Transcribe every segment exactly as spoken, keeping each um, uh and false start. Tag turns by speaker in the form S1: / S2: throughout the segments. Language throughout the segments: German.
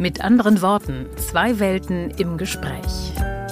S1: Mit anderen Worten, zwei Welten im Gespräch.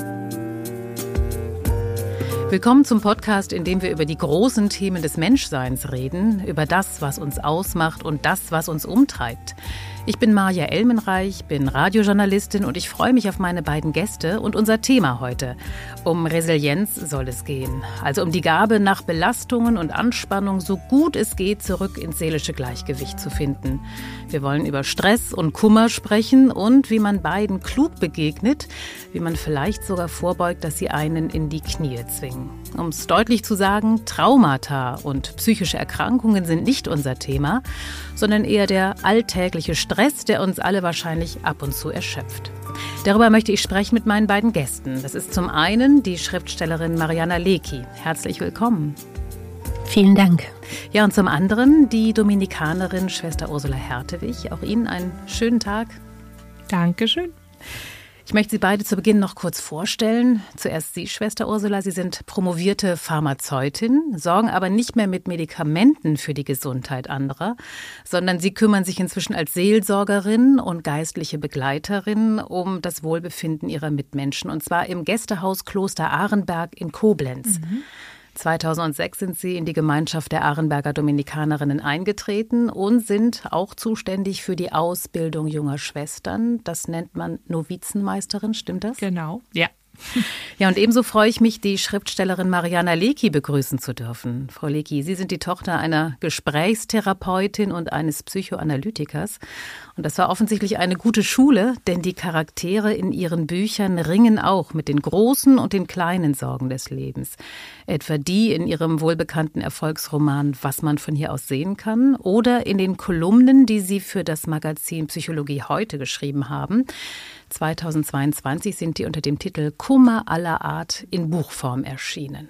S1: Willkommen zum Podcast, in dem wir über die großen Themen des Menschseins reden, über das, was uns ausmacht und das, was uns umtreibt. Ich bin Marja Elmenreich, bin Radiojournalistin und ich freue mich auf meine beiden Gäste und unser Thema heute. Um Resilienz soll es gehen, also um die Gabe, nach Belastungen und Anspannung so gut es geht zurück ins seelische Gleichgewicht zu finden. Wir wollen über Stress und Kummer sprechen und wie man beiden klug begegnet, wie man vielleicht sogar vorbeugt, dass sie einen in die Knie zwingen. Um es deutlich zu sagen, Traumata und psychische Erkrankungen sind nicht unser Thema, sondern eher der alltägliche Stress, der uns alle wahrscheinlich ab und zu erschöpft. Darüber möchte ich sprechen mit meinen beiden Gästen. Das ist zum einen die Schriftstellerin Mariana Lecki. Herzlich willkommen.
S2: Vielen Dank.
S1: Ja, und zum anderen die Dominikanerin Schwester Ursula Hertewig. Auch Ihnen einen schönen Tag.
S2: Dankeschön.
S1: Ich möchte Sie beide zu Beginn noch kurz vorstellen. Zuerst Sie, Schwester Ursula. Sie sind promovierte Pharmazeutin, sorgen aber nicht mehr mit Medikamenten für die Gesundheit anderer, sondern Sie kümmern sich inzwischen als Seelsorgerin und geistliche Begleiterin um das Wohlbefinden Ihrer Mitmenschen, und zwar im Gästehaus Kloster Arenberg in Koblenz. Mhm. zweitausendsechs sind Sie in die Gemeinschaft der Arenberger Dominikanerinnen eingetreten und sind auch zuständig für die Ausbildung junger Schwestern. Das nennt man Novizenmeisterin, stimmt das?
S2: Genau, ja.
S1: Ja, und ebenso freue ich mich, die Schriftstellerin Mariana Lecki begrüßen zu dürfen. Frau Lecki, Sie sind die Tochter einer Gesprächstherapeutin und eines Psychoanalytikers. Und das war offensichtlich eine gute Schule, denn die Charaktere in Ihren Büchern ringen auch mit den großen und den kleinen Sorgen des Lebens. Etwa die in Ihrem wohlbekannten Erfolgsroman »Was man von hier aus sehen kann« oder in den Kolumnen, die Sie für das Magazin Psychologie heute geschrieben haben. zweitausendzweiundzwanzig sind die unter dem Titel »Kummer aller Art« in Buchform erschienen.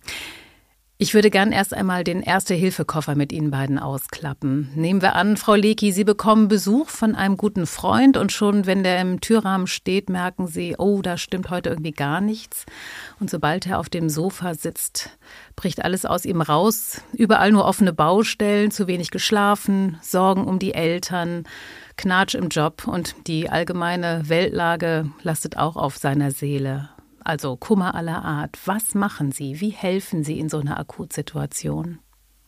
S1: Ich würde gern erst einmal den Erste-Hilfe-Koffer mit Ihnen beiden ausklappen. Nehmen wir an, Frau Lecki, Sie bekommen Besuch von einem guten Freund und schon, wenn der im Türrahmen steht, merken Sie, oh, da stimmt heute irgendwie gar nichts. Und sobald er auf dem Sofa sitzt, bricht alles aus ihm raus. Überall nur offene Baustellen, zu wenig geschlafen, Sorgen um die Eltern, Knatsch im Job und die allgemeine Weltlage lastet auch auf seiner Seele. Also Kummer aller Art. Was machen Sie? Wie helfen Sie in so einer Akutsituation?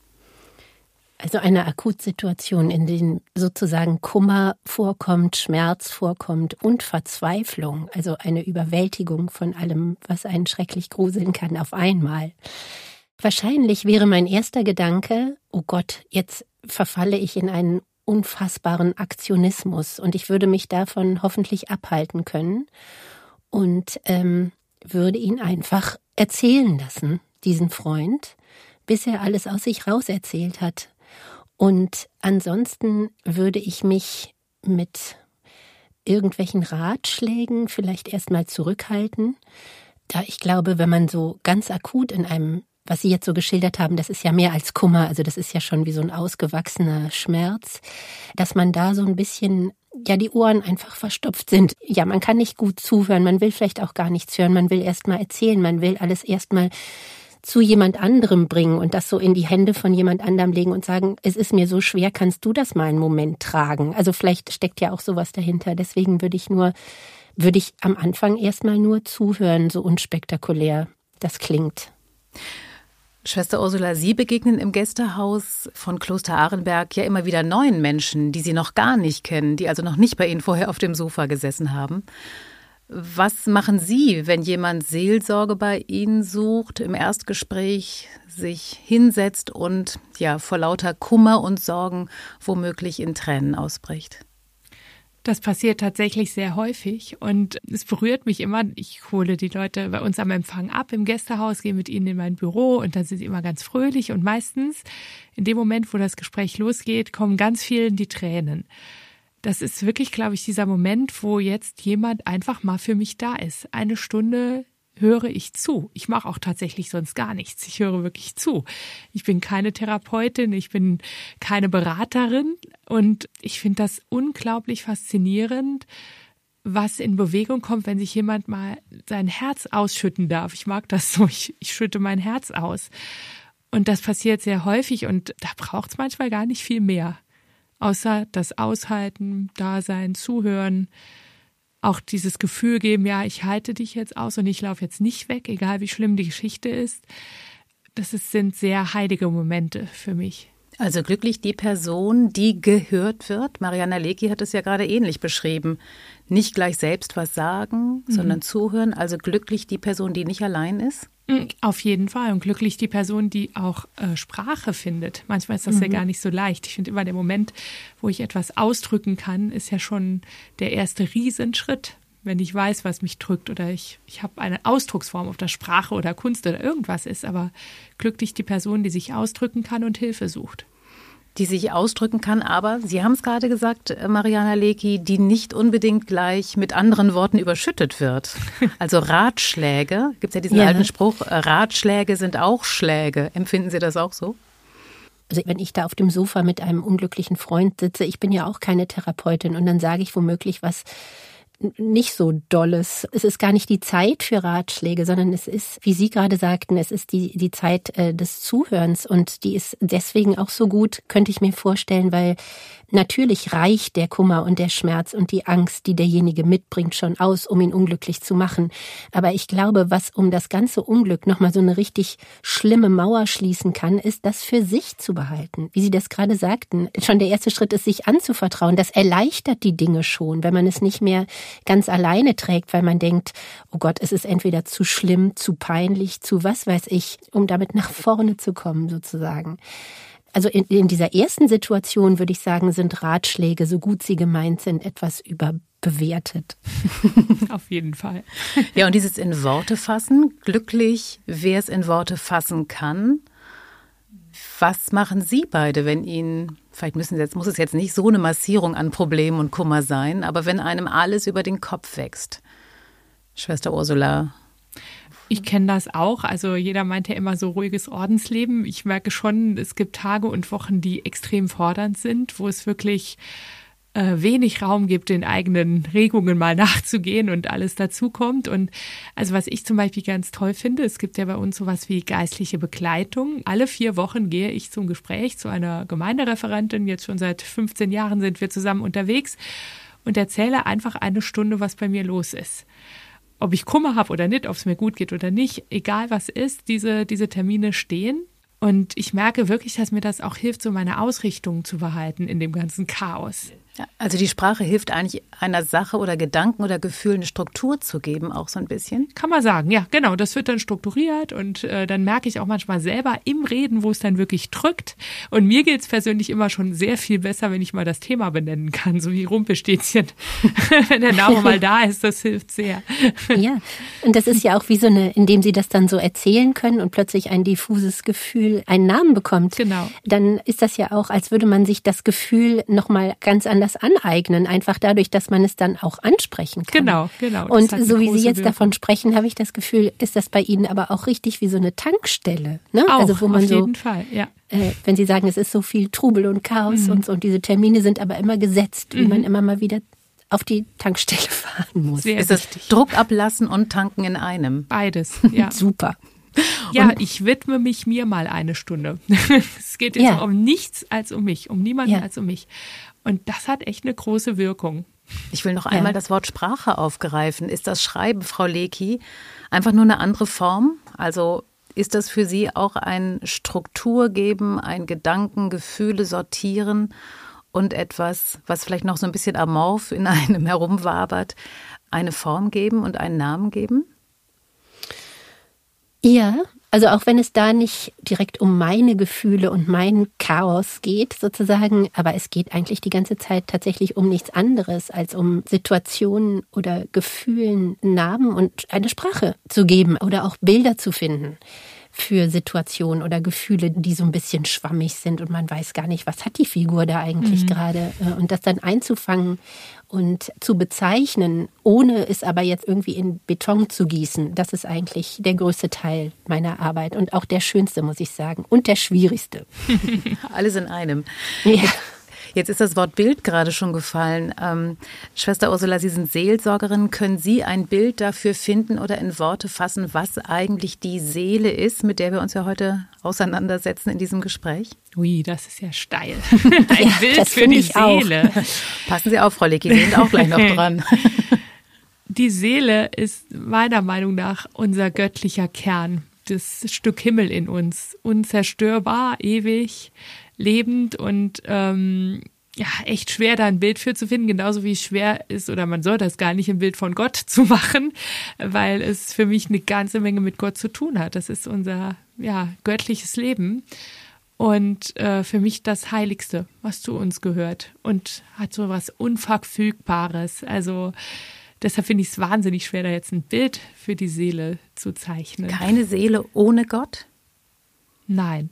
S2: Also eine Akutsituation, in der sozusagen Kummer vorkommt, Schmerz vorkommt und Verzweiflung, also eine Überwältigung von allem, was einen schrecklich gruseln kann, auf einmal. Wahrscheinlich wäre mein erster Gedanke, oh Gott, jetzt verfalle ich in einen unfassbaren Aktionismus und ich würde mich davon hoffentlich abhalten können und ähm, würde ihn einfach erzählen lassen, diesen Freund, bis er alles aus sich raus erzählt hat. Und ansonsten würde ich mich mit irgendwelchen Ratschlägen vielleicht erstmal zurückhalten, da ich glaube, wenn man so ganz akut in einem, was Sie jetzt so geschildert haben, das ist ja mehr als Kummer, also das ist ja schon wie so ein ausgewachsener Schmerz, dass man da so ein bisschen, ja, die Ohren einfach verstopft sind. Ja, man kann nicht gut zuhören, man will vielleicht auch gar nichts hören, man will erst mal erzählen, man will alles erst mal zu jemand anderem bringen und das so in die Hände von jemand anderem legen und sagen, es ist mir so schwer, kannst du das mal einen Moment tragen? Also vielleicht steckt ja auch sowas dahinter, deswegen würde ich nur, würde ich am Anfang erst mal nur zuhören, so unspektakulär das klingt.
S1: Schwester Ursula, Sie begegnen im Gästehaus von Kloster Arenberg ja immer wieder neuen Menschen, die Sie noch gar nicht kennen, die also noch nicht bei Ihnen vorher auf dem Sofa gesessen haben. Was machen Sie, wenn jemand Seelsorge bei Ihnen sucht, im Erstgespräch sich hinsetzt und ja vor lauter Kummer und Sorgen womöglich in Tränen ausbricht?
S3: Das passiert tatsächlich sehr häufig und es berührt mich immer. Ich hole die Leute bei uns am Empfang ab im Gästehaus, gehe mit ihnen in mein Büro und dann sind sie immer ganz fröhlich und meistens in dem Moment, wo das Gespräch losgeht, kommen ganz vielen die Tränen. Das ist wirklich, glaube ich, dieser Moment, wo jetzt jemand einfach mal für mich da ist. Eine Stunde höre ich zu. Ich mache auch tatsächlich sonst gar nichts. Ich höre wirklich zu. Ich bin keine Therapeutin, ich bin keine Beraterin und ich finde das unglaublich faszinierend, was in Bewegung kommt, wenn sich jemand mal sein Herz ausschütten darf. Ich mag das so, ich, ich schütte mein Herz aus. Und das passiert sehr häufig und da braucht es manchmal gar nicht viel mehr. Außer das Aushalten, Dasein, Zuhören, auch dieses Gefühl geben, ja, ich halte dich jetzt aus und ich laufe jetzt nicht weg, egal wie schlimm die Geschichte ist. Das ist, sind sehr heilige Momente für mich.
S1: Also glücklich die Person, die gehört wird. Mariana Lecki hat es ja gerade ähnlich beschrieben. Nicht gleich selbst was sagen, mhm. sondern zuhören. Also glücklich die Person, die nicht allein ist.
S3: Auf jeden Fall. Und glücklich die Person, die auch äh, Sprache findet. Manchmal ist das mhm. ja gar nicht so leicht. Ich finde immer, der Moment, wo ich etwas ausdrücken kann, ist ja schon der erste Riesenschritt. Wenn ich weiß, was mich drückt oder ich, ich habe eine Ausdrucksform, ob das Sprache oder Kunst oder irgendwas ist, aber glücklich die Person, die sich ausdrücken kann und Hilfe sucht.
S1: Die sich ausdrücken kann, aber, Sie haben es gerade gesagt, Mariana Lecki, die nicht unbedingt gleich mit anderen Worten überschüttet wird. Also Ratschläge, gibt es ja diesen ja. alten Spruch, Ratschläge sind auch Schläge. Empfinden Sie das auch so?
S2: Also wenn ich da auf dem Sofa mit einem unglücklichen Freund sitze, ich bin ja auch keine Therapeutin und dann sage ich womöglich was nicht so Dolles. Es ist gar nicht die Zeit für Ratschläge, sondern es ist, wie Sie gerade sagten, es ist die, die Zeit äh, des Zuhörens und die ist deswegen auch so gut, könnte ich mir vorstellen, weil natürlich reicht der Kummer und der Schmerz und die Angst, die derjenige mitbringt, schon aus, um ihn unglücklich zu machen. Aber ich glaube, was um das ganze Unglück nochmal so eine richtig schlimme Mauer schließen kann, ist, das für sich zu behalten. Wie Sie das gerade sagten, schon der erste Schritt ist, sich anzuvertrauen. Das erleichtert die Dinge schon, wenn man es nicht mehr ganz alleine trägt, weil man denkt, oh Gott, es ist entweder zu schlimm, zu peinlich, zu was weiß ich, um damit nach vorne zu kommen sozusagen. Also in, in dieser ersten Situation würde ich sagen, sind Ratschläge, so gut sie gemeint sind, etwas überbewertet.
S3: Auf jeden Fall.
S1: Ja, und dieses in Worte fassen, glücklich, wer es in Worte fassen kann. Was machen Sie beide, wenn Ihnen, vielleicht müssen Sie jetzt, muss es jetzt nicht so eine Massierung an Problemen und Kummer sein, aber wenn einem alles über den Kopf wächst? Schwester Ursula.
S3: Ich kenne das auch. Also jeder meint ja immer so ruhiges Ordensleben. Ich merke schon, es gibt Tage und Wochen, die extrem fordernd sind, wo es wirklich äh, wenig Raum gibt, den eigenen Regungen mal nachzugehen und alles dazukommt. Und also was ich zum Beispiel ganz toll finde, es gibt ja bei uns sowas wie geistliche Begleitung. Alle vier Wochen gehe ich zum Gespräch zu einer Gemeindereferentin. Jetzt schon seit fünfzehn Jahren sind wir zusammen unterwegs und erzähle einfach eine Stunde, was bei mir los ist. Ob ich Kummer habe oder nicht, ob es mir gut geht oder nicht, egal was ist, diese, diese Termine stehen. Und ich merke wirklich, dass mir das auch hilft, so meine Ausrichtung zu behalten in dem ganzen Chaos.
S1: Ja, also die Sprache hilft eigentlich einer Sache oder Gedanken oder Gefühl eine Struktur zu geben, auch so ein bisschen?
S3: Kann man sagen, ja, genau. Das wird dann strukturiert und äh, dann merke ich auch manchmal selber im Reden, wo es dann wirklich drückt. Und mir geht es persönlich immer schon sehr viel besser, wenn ich mal das Thema benennen kann, so wie Rumpelstilzchen. Wenn der Name mal da ist, das hilft sehr.
S2: Ja, und das ist ja auch wie so eine, indem Sie das dann so erzählen können und plötzlich ein diffuses Gefühl einen Namen bekommt.
S3: Genau.
S2: Dann ist das ja auch, als würde man sich das Gefühl nochmal ganz anders aneignen, einfach dadurch, dass man es dann auch ansprechen kann.
S3: Genau, genau.
S2: Und so wie Sie jetzt Wirkung. davon sprechen, habe ich das Gefühl, ist das bei Ihnen aber auch richtig wie so eine Tankstelle. Ne?
S3: Auch,
S2: also wo man
S3: auf
S2: so,
S3: jeden Fall, ja.
S2: Äh, wenn Sie sagen, es ist so viel Trubel und Chaos mhm. und so, und diese Termine sind aber immer gesetzt, wie mhm. man immer mal wieder auf die Tankstelle fahren muss.
S1: Sehr ist das Druck ablassen und tanken in einem?
S3: Beides, ja.
S2: Super.
S3: Ja, und ich widme mich mir mal eine Stunde. Es geht jetzt ja. um nichts als um mich, um niemanden ja. als um mich. Und das hat echt eine große Wirkung.
S1: Ich will noch einmal ja. das Wort Sprache aufgreifen. Ist das Schreiben, Frau Lecki, einfach nur eine andere Form? Also ist das für Sie auch ein Struktur geben, ein Gedanken, Gefühle sortieren und etwas, was vielleicht noch so ein bisschen amorph in einem herumwabert, eine Form geben und einen Namen geben?
S2: Ja, also auch wenn es da nicht direkt um meine Gefühle und mein Chaos geht sozusagen, aber es geht eigentlich die ganze Zeit tatsächlich um nichts anderes, als um Situationen oder Gefühlen Namen und eine Sprache zu geben oder auch Bilder zu finden für Situationen oder Gefühle, die so ein bisschen schwammig sind und man weiß gar nicht, was hat die Figur da eigentlich mhm. gerade. Und das dann einzufangen und zu bezeichnen, ohne es aber jetzt irgendwie in Beton zu gießen, das ist eigentlich der größte Teil meiner Arbeit und auch der schönste, muss ich sagen, und der schwierigste.
S1: Alles in einem.
S2: Ja.
S1: Jetzt ist das Wort Bild gerade schon gefallen. Ähm, Schwester Ursula, Sie sind Seelsorgerin. Können Sie ein Bild dafür finden oder in Worte fassen, was eigentlich die Seele ist, mit der wir uns ja heute auseinandersetzen in diesem Gespräch?
S3: Ui, das ist ja steil. Ein
S2: ja,
S3: Bild für die Seele.
S2: Auch.
S1: Passen Sie auf, Frau Leckie, wir sind auch gleich noch dran.
S3: Die Seele ist meiner Meinung nach unser göttlicher Kern, das Stück Himmel in uns, unzerstörbar, ewig, lebend und ähm, ja, echt schwer, da ein Bild für zu finden, genauso wie es schwer ist, oder man soll das gar nicht, ein Bild von Gott zu machen, weil es für mich eine ganze Menge mit Gott zu tun hat. Das ist unser ja, göttliches Leben und äh, für mich das Heiligste, was zu uns gehört und hat so was Unverfügbares. Also deshalb finde ich es wahnsinnig schwer, da jetzt ein Bild für die Seele zu zeichnen.
S1: Keine Seele ohne Gott?
S3: Nein.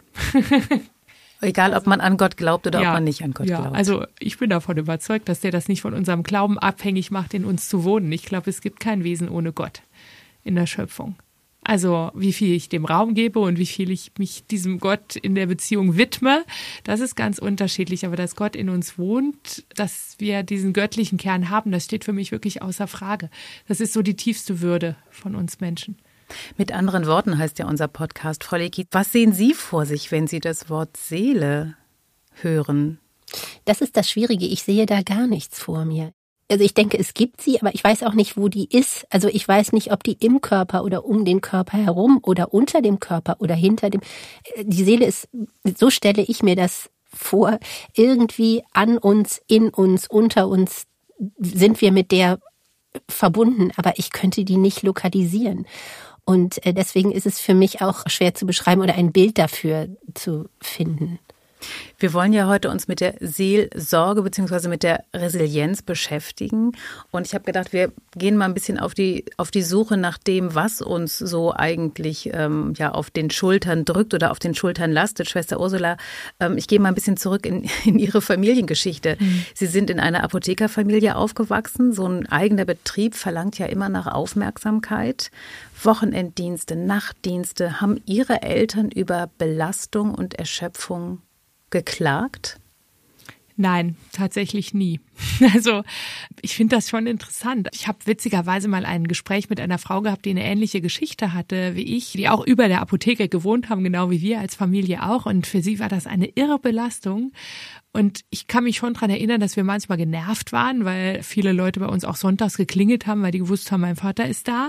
S1: Egal, ob man an Gott glaubt oder
S3: ja,
S1: ob man nicht an Gott
S3: ja,
S1: glaubt.
S3: Also ich bin davon überzeugt, dass der das nicht von unserem Glauben abhängig macht, in uns zu wohnen. Ich glaube, es gibt kein Wesen ohne Gott in der Schöpfung. Also wie viel ich dem Raum gebe und wie viel ich mich diesem Gott in der Beziehung widme, das ist ganz unterschiedlich. Aber dass Gott in uns wohnt, dass wir diesen göttlichen Kern haben, das steht für mich wirklich außer Frage. Das ist so die tiefste Würde von uns Menschen.
S1: Mit anderen Worten heißt ja unser Podcast, Frau Leckie, was sehen Sie vor sich, wenn Sie das Wort Seele hören?
S2: Das ist das Schwierige. Ich sehe da gar nichts vor mir. Also ich denke, es gibt sie, aber ich weiß auch nicht, wo die ist. Also ich weiß nicht, ob die im Körper oder um den Körper herum oder unter dem Körper oder hinter dem. Die Seele ist, so stelle ich mir das vor, irgendwie an uns, in uns, unter uns sind wir mit der verbunden, aber ich könnte die nicht lokalisieren. Und deswegen ist es für mich auch schwer zu beschreiben oder ein Bild dafür zu finden.
S1: Wir wollen ja heute uns mit der Seelsorge bzw. mit der Resilienz beschäftigen. Und ich habe gedacht, wir gehen mal ein bisschen auf die, auf die Suche nach dem, was uns so eigentlich ähm, ja, auf den Schultern drückt oder auf den Schultern lastet. Schwester Ursula, ähm, ich gehe mal ein bisschen zurück in, in Ihre Familiengeschichte. Mhm. Sie sind in einer Apothekerfamilie aufgewachsen. So ein eigener Betrieb verlangt ja immer nach Aufmerksamkeit. Wochenenddienste, Nachtdienste. Haben Ihre Eltern über Belastung und Erschöpfung geklagt?
S3: Nein, tatsächlich nie. Also ich finde das schon interessant. Ich habe witzigerweise mal ein Gespräch mit einer Frau gehabt, die eine ähnliche Geschichte hatte wie ich, die auch über der Apotheke gewohnt haben, genau wie wir als Familie auch. Und für sie war das eine irre Belastung. Und ich kann mich schon daran erinnern, dass wir manchmal genervt waren, weil viele Leute bei uns auch sonntags geklingelt haben, weil die gewusst haben, mein Vater ist da.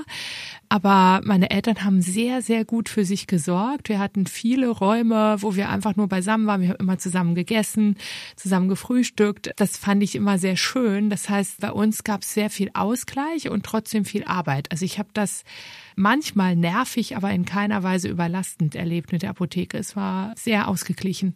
S3: Aber meine Eltern haben sehr, sehr gut für sich gesorgt. Wir hatten viele Räume, wo wir einfach nur beisammen waren. Wir haben immer zusammen gegessen, zusammen gefrühstückt. Das fand ich immer sehr schön. Das heißt, bei uns gab es sehr viel Ausgleich und trotzdem viel Arbeit. Also ich habe das manchmal nervig, aber in keiner Weise überlastend erlebt mit der Apotheke. Es war sehr ausgeglichen.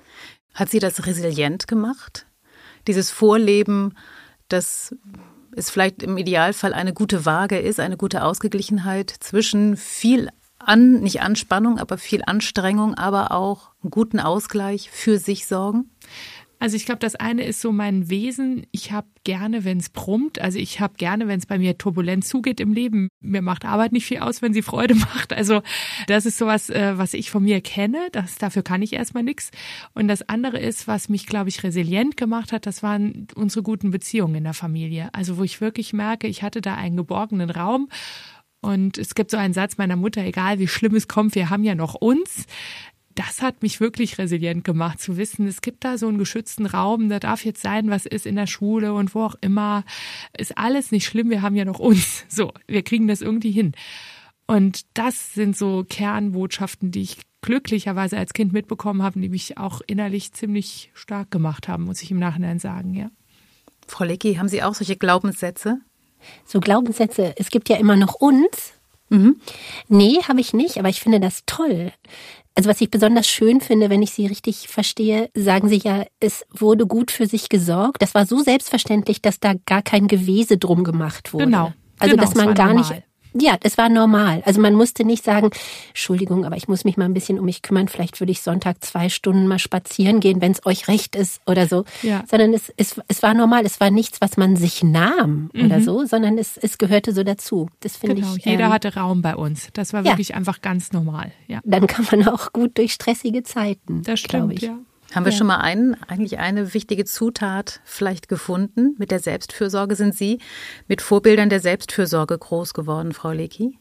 S1: Hat Sie das resilient gemacht? Dieses Vorleben, dass es vielleicht im Idealfall eine gute Waage ist, eine gute Ausgeglichenheit zwischen viel an, nicht Anspannung, aber viel Anstrengung, aber auch einen guten Ausgleich für sich sorgen?
S3: Also ich glaube, das eine ist so mein Wesen. Ich habe gerne, wenn es brummt. Also ich habe gerne, wenn es bei mir turbulent zugeht im Leben. Mir macht Arbeit nicht viel aus, wenn sie Freude macht. Also das ist sowas, was ich von mir kenne. Das, dafür kann ich erstmal nichts. Und das andere ist, was mich, glaube ich, resilient gemacht hat, das waren unsere guten Beziehungen in der Familie. Also wo ich wirklich merke, ich hatte da einen geborgenen Raum. Und es gibt so einen Satz meiner Mutter, egal wie schlimm es kommt, wir haben ja noch uns. Das hat mich wirklich resilient gemacht, zu wissen, es gibt da so einen geschützten Raum, da darf jetzt sein, was ist in der Schule und wo auch immer. Ist alles nicht schlimm, wir haben ja noch uns. So, wir kriegen das irgendwie hin. Und das sind so Kernbotschaften, die ich glücklicherweise als Kind mitbekommen habe, die mich auch innerlich ziemlich stark gemacht haben, muss ich im Nachhinein sagen, ja.
S1: Frau Leckie, haben Sie auch solche Glaubenssätze?
S2: So Glaubenssätze, es gibt ja immer noch uns.
S1: Mhm.
S2: Nee, habe ich nicht, aber ich finde das toll. Also was ich besonders schön finde, wenn ich Sie richtig verstehe, sagen Sie ja, es wurde gut für sich gesorgt. Das war so selbstverständlich, dass da gar kein Gewese drum gemacht wurde.
S3: Genau.
S2: Also
S3: genau,
S2: dass man gar
S3: normal.
S2: nicht... Ja, das war normal. Also man musste nicht sagen, Entschuldigung, aber ich muss mich mal ein bisschen um mich kümmern. Vielleicht würde ich Sonntag zwei Stunden mal spazieren gehen, wenn es euch recht ist oder so.
S3: Ja.
S2: Sondern es, es, es war normal. Es war nichts, was man sich nahm mhm. oder so, sondern es, es gehörte so dazu. Das finde
S3: genau.
S2: ich.
S3: Jeder
S2: ähm,
S3: hatte Raum bei uns. Das war
S2: ja.
S3: wirklich einfach ganz normal. Ja.
S2: Dann kann man auch gut durch stressige Zeiten,
S3: Das
S2: glaube
S3: stimmt,
S2: ich.
S3: ja.
S1: Haben wir
S2: Ja.
S1: schon mal einen, eigentlich eine wichtige Zutat vielleicht gefunden? Mit der Selbstfürsorge sind Sie mit Vorbildern der Selbstfürsorge groß geworden, Frau Leckie?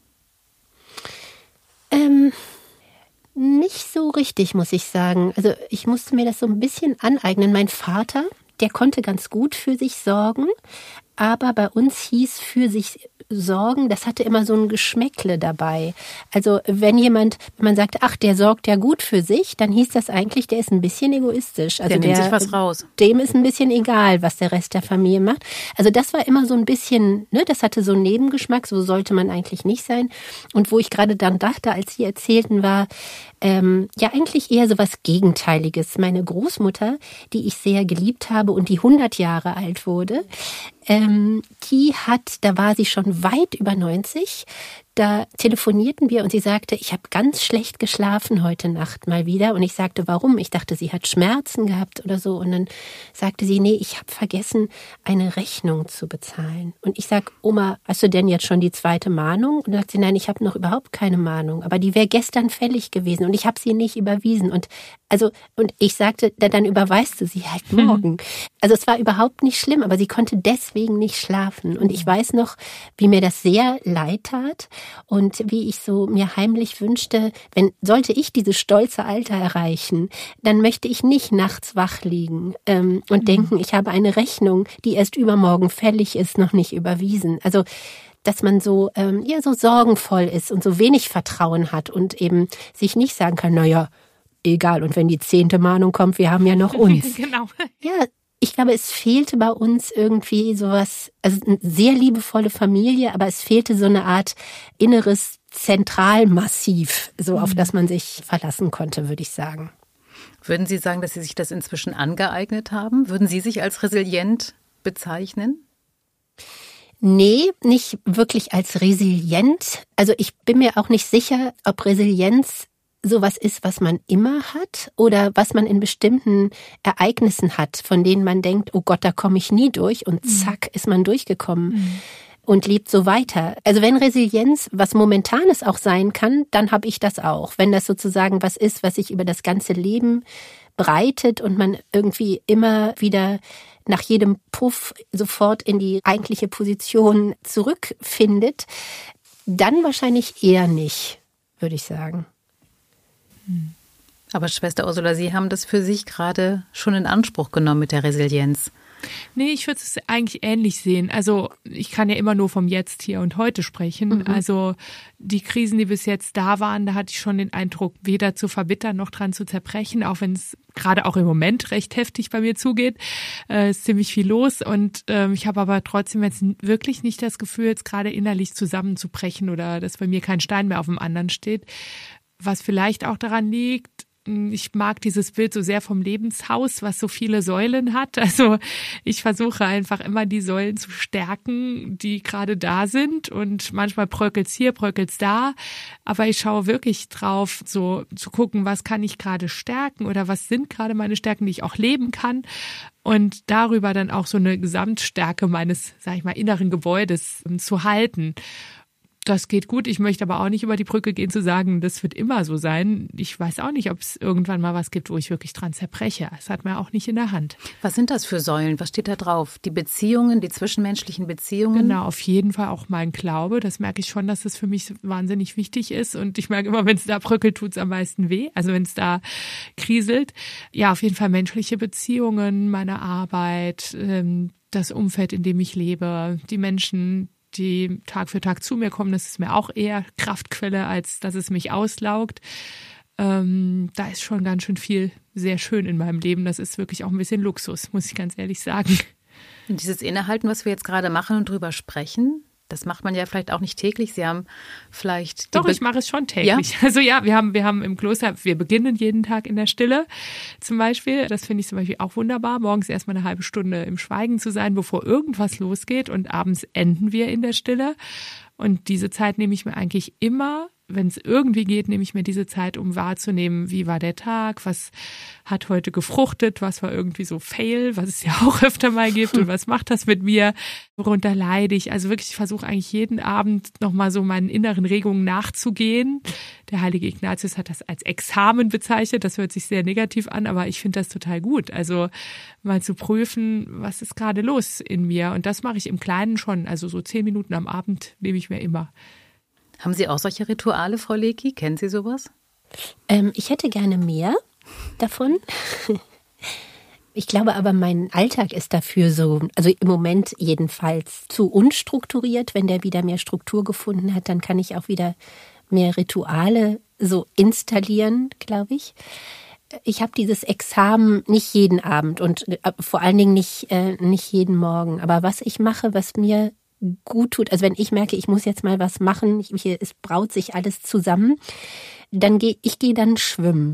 S2: Ähm, nicht so richtig, muss ich sagen. Also ich musste mir das so ein bisschen aneignen. Mein Vater, der konnte ganz gut für sich sorgen, aber bei uns hieß für sich sorgen, das hatte immer so ein Geschmäckle dabei. Also wenn jemand, wenn man sagt, ach, der sorgt ja gut für sich, dann hieß das eigentlich, der ist ein bisschen egoistisch. Also
S1: Der nimmt
S2: der,
S1: sich was raus.
S2: Dem ist ein bisschen egal, was der Rest der Familie macht. Also das war immer so ein bisschen, ne, das hatte so einen Nebengeschmack, so sollte man eigentlich nicht sein. Und wo ich gerade dann dachte, als Sie erzählten, war ähm, ja eigentlich eher so was Gegenteiliges. Meine Großmutter, die ich sehr geliebt habe und die hundert Jahre alt wurde, ähm, die hat, da war sie schon weit über neunzig, da telefonierten wir und sie sagte, ich habe ganz schlecht geschlafen heute Nacht mal wieder. Und ich sagte, warum? Ich dachte, sie hat Schmerzen gehabt oder so. Und dann sagte sie, nee, ich habe vergessen, eine Rechnung zu bezahlen. Und ich sag, Oma, hast du denn jetzt schon die zweite Mahnung? Und dann sagt sie, nein, ich habe noch überhaupt keine Mahnung. Aber die wäre gestern fällig gewesen und ich habe sie nicht überwiesen. Und also und ich sagte, dann überweist du sie halt morgen. Also es war überhaupt nicht schlimm, aber sie konnte deswegen nicht schlafen. Und ich weiß noch, wie mir das sehr leid tat. Und wie ich so mir heimlich wünschte, wenn sollte ich dieses stolze Alter erreichen, dann möchte ich nicht nachts wach liegen ähm, und mhm. denken, ich habe eine Rechnung, die erst übermorgen fällig ist, noch nicht überwiesen. Also dass man so ähm, ja so sorgenvoll ist und so wenig Vertrauen hat und eben sich nicht sagen kann, naja, egal, und wenn die zehnte Mahnung kommt, wir haben ja noch uns.
S3: Genau.
S2: Ja. Ich glaube, es fehlte bei uns irgendwie sowas, also eine sehr liebevolle Familie, aber es fehlte so eine Art inneres Zentralmassiv, so auf das man sich verlassen konnte, würde ich sagen.
S1: Würden Sie sagen, dass Sie sich das inzwischen angeeignet haben? Würden Sie sich als resilient bezeichnen?
S2: Nee, nicht wirklich als resilient. Also ich bin mir auch nicht sicher, ob Resilienz sowas ist, was man immer hat oder was man in bestimmten Ereignissen hat, von denen man denkt, oh Gott, da komme ich nie durch und zack, ist man durchgekommen mhm. und lebt so weiter. Also wenn Resilienz was Momentanes auch sein kann, dann habe ich das auch. Wenn das sozusagen was ist, was sich über das ganze Leben breitet und man irgendwie immer wieder nach jedem Puff sofort in die eigentliche Position zurückfindet, dann wahrscheinlich eher nicht, würde ich sagen.
S1: Aber Schwester Ursula, Sie haben das für sich gerade schon in Anspruch genommen mit der Resilienz.
S3: Nee, ich würde es eigentlich ähnlich sehen. Also ich kann ja immer nur vom Jetzt, Hier und Heute sprechen. Mhm. Also die Krisen, die bis jetzt da waren, da hatte ich schon den Eindruck, weder zu verbittern noch dran zu zerbrechen, auch wenn es gerade auch im Moment recht heftig bei mir zugeht. Äh, ist ziemlich viel los und ähm, ich habe aber trotzdem jetzt wirklich nicht das Gefühl, jetzt gerade innerlich zusammenzubrechen oder dass bei mir kein Stein mehr auf dem anderen steht. Was vielleicht auch daran liegt, ich mag dieses Bild so sehr vom Lebenshaus, was so viele Säulen hat. Also ich versuche einfach immer die Säulen zu stärken, die gerade da sind. Und manchmal bröckelt's hier, bröckelt's da. Aber ich schaue wirklich drauf, so zu gucken, was kann ich gerade stärken oder was sind gerade meine Stärken, die ich auch leben kann. Und darüber dann auch so eine Gesamtstärke meines, sag ich mal, inneren Gebäudes zu halten. Das geht gut. Ich möchte aber auch nicht über die Brücke gehen zu sagen, das wird immer so sein. Ich weiß auch nicht, ob es irgendwann mal was gibt, wo ich wirklich dran zerbreche. Das hat man auch nicht in der Hand.
S1: Was sind das für Säulen? Was steht da drauf? Die Beziehungen, die zwischenmenschlichen Beziehungen?
S3: Genau, auf jeden Fall auch mein Glaube. Das merke ich schon, dass das für mich wahnsinnig wichtig ist. Und ich merke immer, wenn es da bröckelt, tut es am meisten weh. Also wenn es da kriselt. Ja, auf jeden Fall menschliche Beziehungen, meine Arbeit, das Umfeld, in dem ich lebe, die Menschen, die Tag für Tag zu mir kommen, das ist mir auch eher Kraftquelle, als dass es mich auslaugt. Ähm, da ist schon ganz schön viel sehr schön in meinem Leben. Das ist wirklich auch ein bisschen Luxus, muss ich ganz ehrlich sagen.
S1: Und dieses Innehalten, was wir jetzt gerade machen und drüber sprechen, das macht man ja vielleicht auch nicht täglich. Sie haben vielleicht...
S3: Doch, ich mache es schon täglich. Ja? Also ja, wir haben, wir haben im Kloster, wir beginnen jeden Tag in der Stille zum Beispiel. Das finde ich zum Beispiel auch wunderbar, morgens erstmal eine halbe Stunde im Schweigen zu sein, bevor irgendwas losgeht. Und abends enden wir in der Stille. Und diese Zeit nehme ich mir eigentlich immer wenn es irgendwie geht, nehme ich mir diese Zeit, um wahrzunehmen, wie war der Tag, was hat heute gefruchtet, was war irgendwie so Fail, was es ja auch öfter mal gibt und was macht das mit mir, worunter leide ich. Also wirklich, ich versuche eigentlich jeden Abend nochmal so meinen inneren Regungen nachzugehen. Der heilige Ignatius hat das als Examen bezeichnet, das hört sich sehr negativ an, aber ich finde das total gut. Also mal zu prüfen, was ist gerade los in mir, und das mache ich im Kleinen schon, also so zehn Minuten am Abend nehme ich mir immer.
S1: Haben Sie auch solche Rituale, Frau Leckie? Kennen Sie sowas?
S2: Ähm, ich hätte gerne mehr davon. Ich glaube aber, mein Alltag ist dafür so, also im Moment jedenfalls, zu unstrukturiert. Wenn der wieder mehr Struktur gefunden hat, dann kann ich auch wieder mehr Rituale so installieren, glaube ich. Ich habe dieses Examen nicht jeden Abend und vor allen Dingen nicht, äh, nicht jeden Morgen. Aber was ich mache, was mir gut tut, also wenn ich merke, ich muss jetzt mal was machen, ich, hier, es braut sich alles zusammen, dann gehe ich gehe dann schwimmen.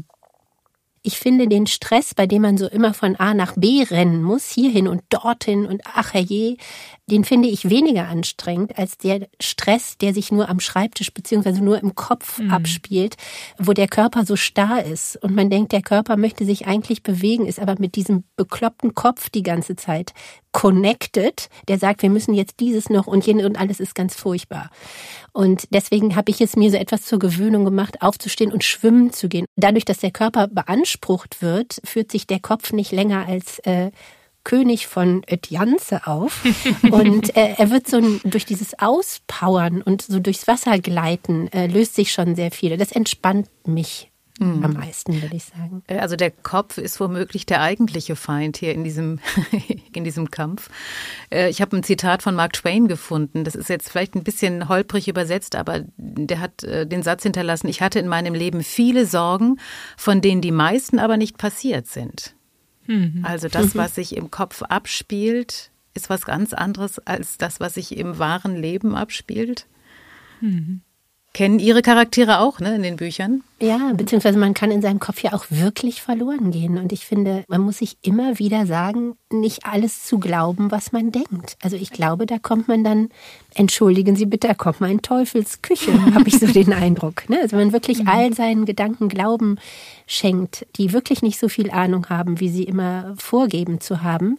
S2: Ich finde den Stress, bei dem man so immer von A nach B rennen muss, hierhin und dorthin und ach herrje, den finde ich weniger anstrengend als der Stress, der sich nur am Schreibtisch beziehungsweise nur im Kopf mhm. abspielt, wo der Körper so starr ist und man denkt, der Körper möchte sich eigentlich bewegen, ist aber mit diesem bekloppten Kopf die ganze Zeit connected, der sagt, wir müssen jetzt dieses noch und jenes und alles ist ganz furchtbar. Und deswegen habe ich es mir so etwas zur Gewöhnung gemacht, aufzustehen und schwimmen zu gehen. Dadurch, dass der Körper beansprucht wird, führt sich der Kopf nicht länger als äh, König von Ötjanze auf. Und äh, er wird so ein, durch dieses Auspowern und so durchs Wasser gleiten, äh, löst sich schon sehr viel. Das entspannt mich mhm. am meisten, würde ich sagen.
S1: Also der Kopf ist womöglich der eigentliche Feind hier in diesem, in diesem Kampf. Ich habe ein Zitat von Mark Twain gefunden. Das ist jetzt vielleicht ein bisschen holprig übersetzt, aber der hat den Satz hinterlassen: Ich hatte in meinem Leben viele Sorgen, von denen die meisten aber nicht passiert sind. Mhm. Also das, was sich im Kopf abspielt, ist was ganz anderes als das, was sich im wahren Leben abspielt. Mhm. Kennen Ihre Charaktere auch, ne, in den Büchern?
S2: Ja, beziehungsweise man kann in seinem Kopf ja auch wirklich verloren gehen. Und ich finde, man muss sich immer wieder sagen, nicht alles zu glauben, was man denkt. Also ich glaube, da kommt man dann, entschuldigen Sie bitte, da kommt man in Teufelsküche, habe ich so den Eindruck. Ne? Also wenn man wirklich mhm. all seinen Gedanken Glauben schenkt, die wirklich nicht so viel Ahnung haben, wie sie immer vorgeben zu haben.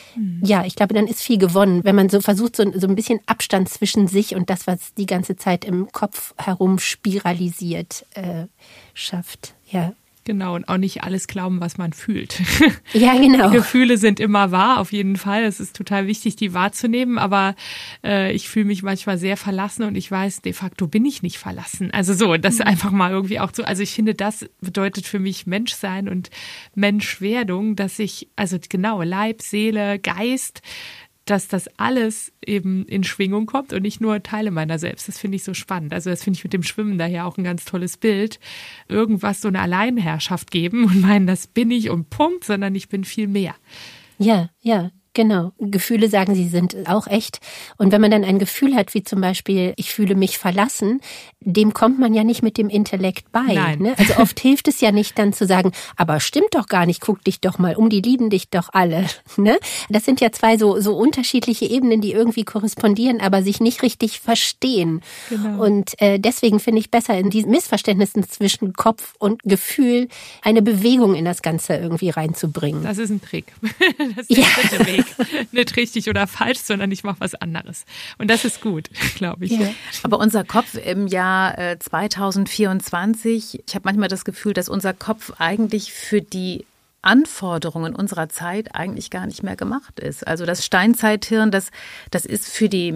S2: Ja, ich glaube, dann ist viel gewonnen, wenn man so versucht, so, so ein bisschen Abstand zwischen sich und das, was die ganze Zeit im Kopf herum spiralisiert, äh, schafft. Ja.
S3: Genau, und auch nicht alles glauben, was man fühlt.
S2: Ja, genau.
S3: Gefühle sind immer wahr, auf jeden Fall. Es ist total wichtig, die wahrzunehmen, aber äh, ich fühle mich manchmal sehr verlassen und ich weiß, de facto bin ich nicht verlassen. Also so, das mhm. einfach mal irgendwie auch so, also ich finde, das bedeutet für mich Menschsein und Menschwerdung, dass ich, also genau, Leib, Seele, Geist, dass das alles eben in Schwingung kommt und nicht nur Teile meiner selbst. Das finde ich so spannend. Also das finde ich mit dem Schwimmen daher auch ein ganz tolles Bild. Irgendwas so eine Alleinherrschaft geben und meinen, das bin ich und Punkt, sondern ich bin viel mehr.
S2: Ja, ja. Genau. Gefühle, sagen Sie, sind auch echt. Und wenn man dann ein Gefühl hat, wie zum Beispiel, ich fühle mich verlassen, dem kommt man ja nicht mit dem Intellekt bei.
S3: Nein.
S2: Ne? Also oft hilft es ja nicht dann zu sagen, aber stimmt doch gar nicht, guck dich doch mal um, die lieben dich doch alle. Ne? Das sind ja zwei so, so unterschiedliche Ebenen, die irgendwie korrespondieren, aber sich nicht richtig verstehen.
S3: Genau.
S2: Und äh, deswegen finde ich besser, in diesen Missverständnissen zwischen Kopf und Gefühl eine Bewegung in das Ganze irgendwie reinzubringen.
S3: Das ist ein Trick. Das ist der dritte Weg. Nicht richtig oder falsch, sondern ich mache was anderes. Und das ist gut, glaube ich.
S2: Ja.
S1: Aber unser Kopf im Jahr äh, zwanzig vierundzwanzig, ich habe manchmal das Gefühl, dass unser Kopf eigentlich für die Anforderungen unserer Zeit eigentlich gar nicht mehr gemacht ist. Also das Steinzeithirn, das, das ist für die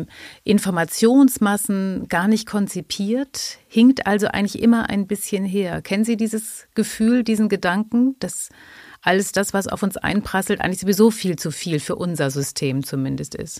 S1: Informationsmassen gar nicht konzipiert, hinkt also eigentlich immer ein bisschen her. Kennen Sie dieses Gefühl, diesen Gedanken, dass alles das, was auf uns einprasselt, eigentlich sowieso viel zu viel für unser System zumindest ist?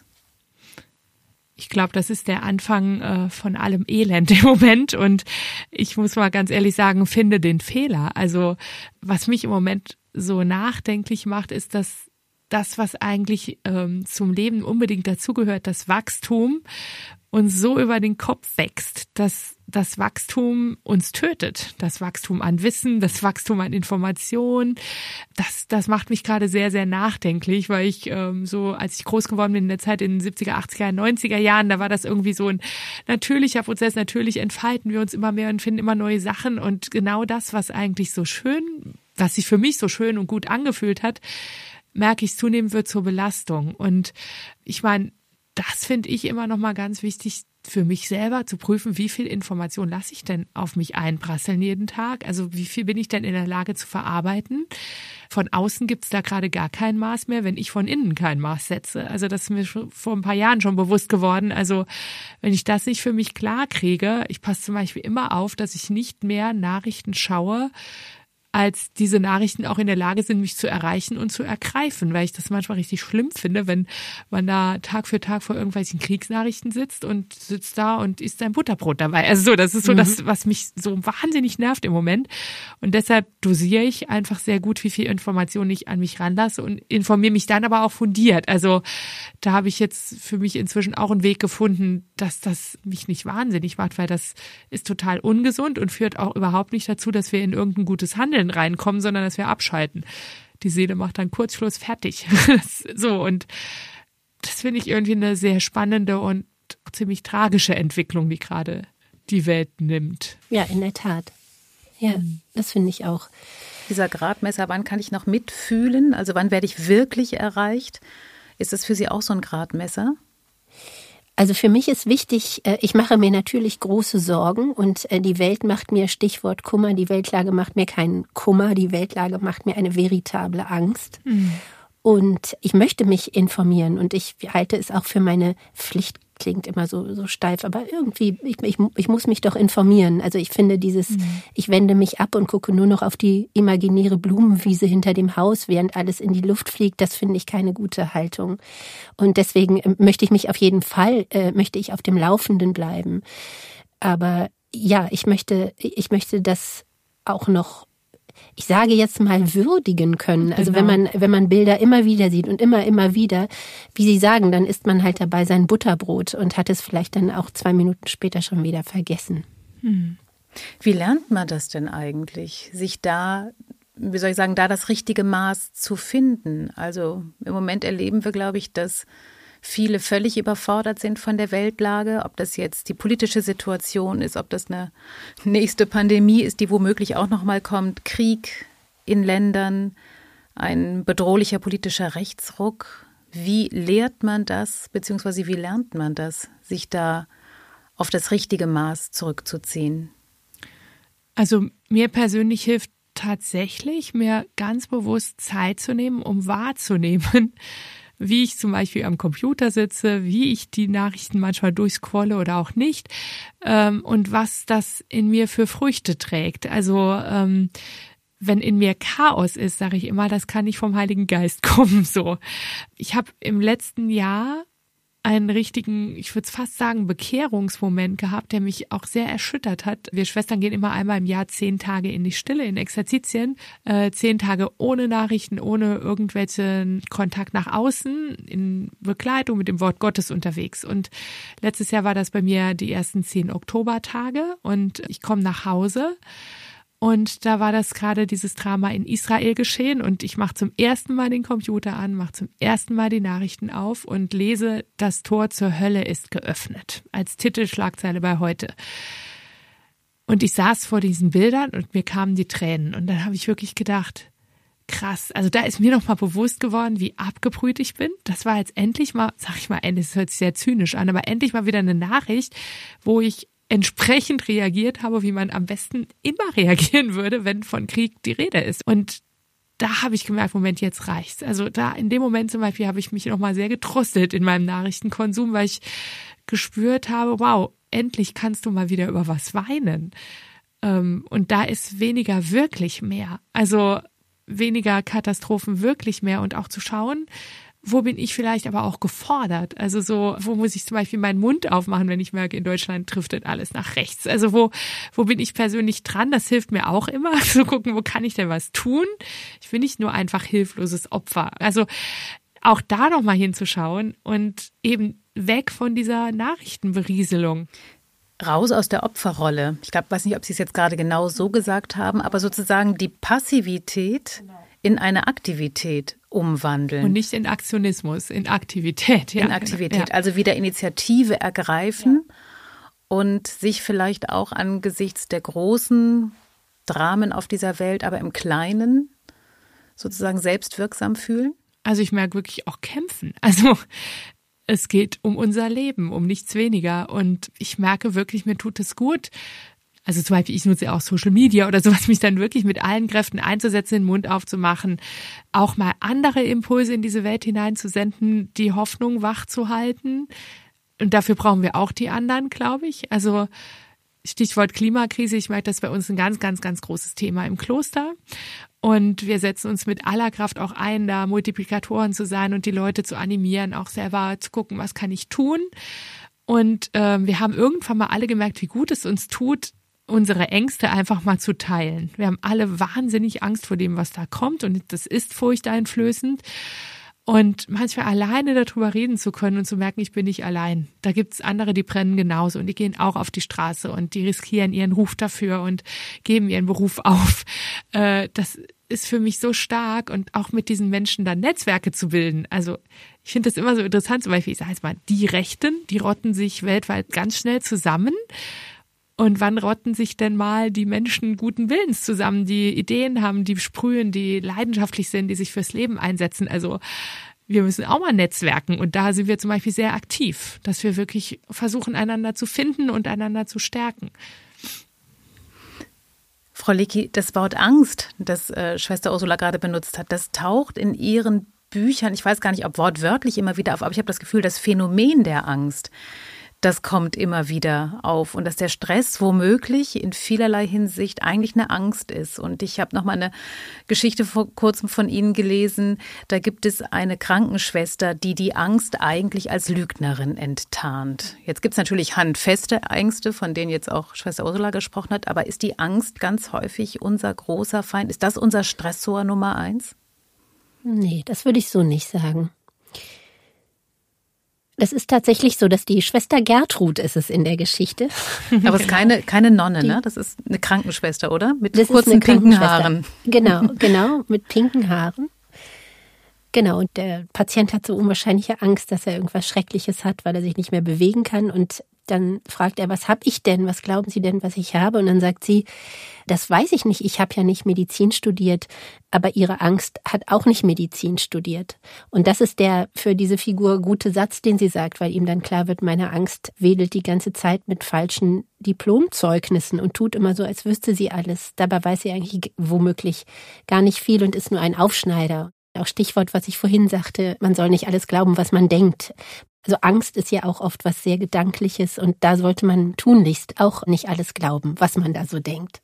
S3: Ich glaube, das ist der Anfang äh, von allem Elend im Moment. Und ich muss mal ganz ehrlich sagen, finde den Fehler. Also was mich im Moment so nachdenklich macht, ist, dass das, was eigentlich ähm, zum Leben unbedingt dazugehört, das Wachstum uns so über den Kopf wächst, dass das Wachstum uns tötet. Das Wachstum an Wissen, das Wachstum an Information, das, das macht mich gerade sehr, sehr nachdenklich, weil ich ähm, so, als ich groß geworden bin in der Zeit in den siebziger, achtziger, neunziger Jahren, da war das irgendwie so ein natürlicher Prozess. Natürlich entfalten wir uns immer mehr und finden immer neue Sachen und genau das, was eigentlich so schön, was sich für mich so schön und gut angefühlt hat, merke ich, zunehmend wird zur Belastung. Und ich meine, das finde ich immer noch mal ganz wichtig für mich selber zu prüfen, wie viel Information lasse ich denn auf mich einprasseln jeden Tag? Also wie viel bin ich denn in der Lage zu verarbeiten? Von außen gibt es da gerade gar kein Maß mehr, wenn ich von innen kein Maß setze. Also das ist mir schon vor ein paar Jahren schon bewusst geworden. Also wenn ich das nicht für mich klar kriege, ich passe zum Beispiel immer auf, dass ich nicht mehr Nachrichten schaue, als diese Nachrichten auch in der Lage sind, mich zu erreichen und zu ergreifen, weil ich das manchmal richtig schlimm finde, wenn man da Tag für Tag vor irgendwelchen Kriegsnachrichten sitzt und sitzt da und isst sein Butterbrot dabei. Also so, das ist so mhm. das, was mich so wahnsinnig nervt im Moment. Und deshalb dosiere ich einfach sehr gut, wie viel Information ich an mich ranlasse und informiere mich dann aber auch fundiert. Also da habe ich jetzt für mich inzwischen auch einen Weg gefunden, dass das mich nicht wahnsinnig macht, weil das ist total ungesund und führt auch überhaupt nicht dazu, dass wir in irgendein gutes Handeln reinkommen, sondern dass wir abschalten. Die Seele macht dann Kurzschluss, fertig. So, und das finde ich irgendwie eine sehr spannende und ziemlich tragische Entwicklung, die gerade die Welt nimmt.
S2: Ja, in der Tat. Ja, mhm. das finde ich auch.
S1: Dieser Gradmesser, wann kann ich noch mitfühlen? Also wann werde ich wirklich erreicht? Ist das für Sie auch so ein Gradmesser?
S2: Also für mich ist wichtig, ich mache mir natürlich große Sorgen und die Welt macht mir, Stichwort Kummer, die Weltlage macht mir keinen Kummer, die Weltlage macht mir eine veritable Angst. Mhm. Und ich möchte mich informieren und ich halte es auch für meine Pflicht, klingt immer so, so steif, aber irgendwie, ich, ich, ich muss mich doch informieren. Also ich finde dieses, mhm. ich wende mich ab und gucke nur noch auf die imaginäre Blumenwiese hinter dem Haus, während alles in die Luft fliegt, das finde ich keine gute Haltung. Und deswegen möchte ich mich auf jeden Fall, äh, möchte ich auf dem Laufenden bleiben. Aber ja, ich möchte, ich möchte das auch noch, ich sage jetzt mal, würdigen können. Also genau. wenn man wenn man Bilder immer wieder sieht und immer, immer wieder, wie Sie sagen, dann isst man halt dabei sein Butterbrot und hat es vielleicht dann auch zwei Minuten später schon wieder vergessen.
S1: Hm. Wie lernt man das denn eigentlich, sich da, wie soll ich sagen, da das richtige Maß zu finden? Also im Moment erleben wir, glaube ich, dass viele völlig überfordert sind von der Weltlage, ob das jetzt die politische Situation ist, ob das eine nächste Pandemie ist, die womöglich auch noch mal kommt, Krieg in Ländern, ein bedrohlicher politischer Rechtsruck. Wie lehrt man das, beziehungsweise wie lernt man das, sich da auf das richtige Maß zurückzuziehen?
S3: Also mir persönlich hilft tatsächlich, mir ganz bewusst Zeit zu nehmen, um wahrzunehmen, wie ich zum Beispiel am Computer sitze, wie ich die Nachrichten manchmal durchscrolle oder auch nicht, ähm, und was das in mir für Früchte trägt. Also ähm, wenn in mir Chaos ist, sage ich immer, das kann nicht vom Heiligen Geist kommen. So, ich habe im letzten Jahr einen richtigen, ich würde es fast sagen, Bekehrungsmoment gehabt, der mich auch sehr erschüttert hat. Wir Schwestern gehen immer einmal im Jahr zehn Tage in die Stille, in Exerzitien, äh, zehn Tage ohne Nachrichten, ohne irgendwelchen Kontakt nach außen, in Begleitung mit dem Wort Gottes unterwegs. Und letztes Jahr war das bei mir die ersten zehn Oktobertage und ich komme nach Hause. Und da war das gerade dieses Drama in Israel geschehen und ich mache zum ersten Mal den Computer an, mache zum ersten Mal die Nachrichten auf und lese, das Tor zur Hölle ist geöffnet, als Titelschlagzeile bei Heute. Und ich saß vor diesen Bildern und mir kamen die Tränen und dann habe ich wirklich gedacht, krass, also da ist mir noch mal bewusst geworden, wie abgebrüht ich bin. Das war jetzt endlich mal, sag ich mal, das hört sich sehr zynisch an, aber endlich mal wieder eine Nachricht, wo ich entsprechend reagiert habe, wie man am besten immer reagieren würde, wenn von Krieg die Rede ist. Und da habe ich gemerkt, Moment, jetzt reicht's. Also da in dem Moment zum Beispiel habe ich mich nochmal sehr getröstet in meinem Nachrichtenkonsum, weil ich gespürt habe, wow, endlich kannst du mal wieder über was weinen. Und da ist weniger wirklich mehr. Also weniger Katastrophen wirklich mehr und auch zu schauen, wo bin ich vielleicht aber auch gefordert? Also so, wo muss ich zum Beispiel meinen Mund aufmachen, wenn ich merke, in Deutschland driftet alles nach rechts? Also wo, wo bin ich persönlich dran? Das hilft mir auch immer, zu gucken, wo kann ich denn was tun? Ich bin nicht nur einfach hilfloses Opfer. Also auch da nochmal hinzuschauen und eben weg von dieser Nachrichtenberieselung.
S1: Raus aus der Opferrolle. Ich glaube, weiß nicht, ob Sie es jetzt gerade genau so gesagt haben, aber sozusagen die Passivität in eine Aktivität umwandeln.
S3: Und nicht in Aktionismus, in Aktivität. Ja,
S1: in Aktivität,
S3: ja.
S1: Also wieder Initiative ergreifen ja. und sich vielleicht auch angesichts der großen Dramen auf dieser Welt, aber im Kleinen sozusagen selbstwirksam fühlen?
S3: Also ich merke wirklich auch kämpfen. Also es geht um unser Leben, um nichts weniger. Und ich merke wirklich, mir tut es gut. Also zum Beispiel, ich nutze auch Social Media oder sowas, mich dann wirklich mit allen Kräften einzusetzen, den Mund aufzumachen, auch mal andere Impulse in diese Welt hineinzusenden, die Hoffnung wach zu halten. Und dafür brauchen wir auch die anderen, glaube ich. Also Stichwort Klimakrise, ich merke, das ist bei uns ein ganz, ganz, ganz großes Thema im Kloster. Und wir setzen uns mit aller Kraft auch ein, da Multiplikatoren zu sein und die Leute zu animieren, auch selber zu gucken, was kann ich tun. Und äh, wir haben irgendwann mal alle gemerkt, wie gut es uns tut, unsere Ängste einfach mal zu teilen. Wir haben alle wahnsinnig Angst vor dem, was da kommt und das ist furchteinflößend. Und manchmal alleine darüber reden zu können und zu merken, ich bin nicht allein. Da gibt's andere, die brennen genauso und die gehen auch auf die Straße und die riskieren ihren Ruf dafür und geben ihren Beruf auf. Das ist für mich so stark und auch mit diesen Menschen dann Netzwerke zu bilden. Also ich finde das immer so interessant, zum Beispiel, ich sage jetzt mal, die Rechten, die rotten sich weltweit ganz schnell zusammen. Und wann rotten sich denn mal die Menschen guten Willens zusammen, die Ideen haben, die sprühen, die leidenschaftlich sind, die sich fürs Leben einsetzen? Also wir müssen auch mal netzwerken und da sind wir zum Beispiel sehr aktiv, dass wir wirklich versuchen, einander zu finden und einander zu stärken.
S1: Frau Leky, das Wort Angst, das äh, Schwester Ursula gerade benutzt hat, das taucht in Ihren Büchern, ich weiß gar nicht, ob wortwörtlich immer wieder auf, aber ich habe das Gefühl, das Phänomen der Angst, das kommt immer wieder auf und dass der Stress womöglich in vielerlei Hinsicht eigentlich eine Angst ist. Und ich habe noch mal eine Geschichte vor kurzem von Ihnen gelesen. Da gibt es eine Krankenschwester, die die Angst eigentlich als Lügnerin enttarnt. Jetzt gibt es natürlich handfeste Ängste, von denen jetzt auch Schwester Ursula gesprochen hat. Aber ist die Angst ganz häufig unser großer Feind? Ist das unser Stressor Nummer eins?
S2: Nee, das würde ich so nicht sagen. Das ist tatsächlich so, dass die Schwester Gertrud ist es in der Geschichte.
S1: Aber es ist keine, keine Nonne, die, ne? Das ist eine Krankenschwester, oder? Mit
S2: das
S1: kurzen pinken Haaren.
S2: Genau, genau, mit pinken Haaren. Genau, und der Patient hat so unwahrscheinliche Angst, dass er irgendwas Schreckliches hat, weil er sich nicht mehr bewegen kann. Und dann fragt er, was habe ich denn? Was glauben Sie denn, was ich habe? Und dann sagt sie, das weiß ich nicht, ich habe ja nicht Medizin studiert, aber Ihre Angst hat auch nicht Medizin studiert. Und das ist der für diese Figur gute Satz, den sie sagt, weil ihm dann klar wird, meine Angst wedelt die ganze Zeit mit falschen Diplomzeugnissen und tut immer so, als wüsste sie alles. Dabei weiß sie eigentlich womöglich gar nicht viel und ist nur ein Aufschneider. Auch Stichwort, was ich vorhin sagte, man soll nicht alles glauben, was man denkt. Also Angst ist ja auch oft was sehr Gedankliches und da sollte man tunlichst auch nicht alles glauben, was man da so denkt.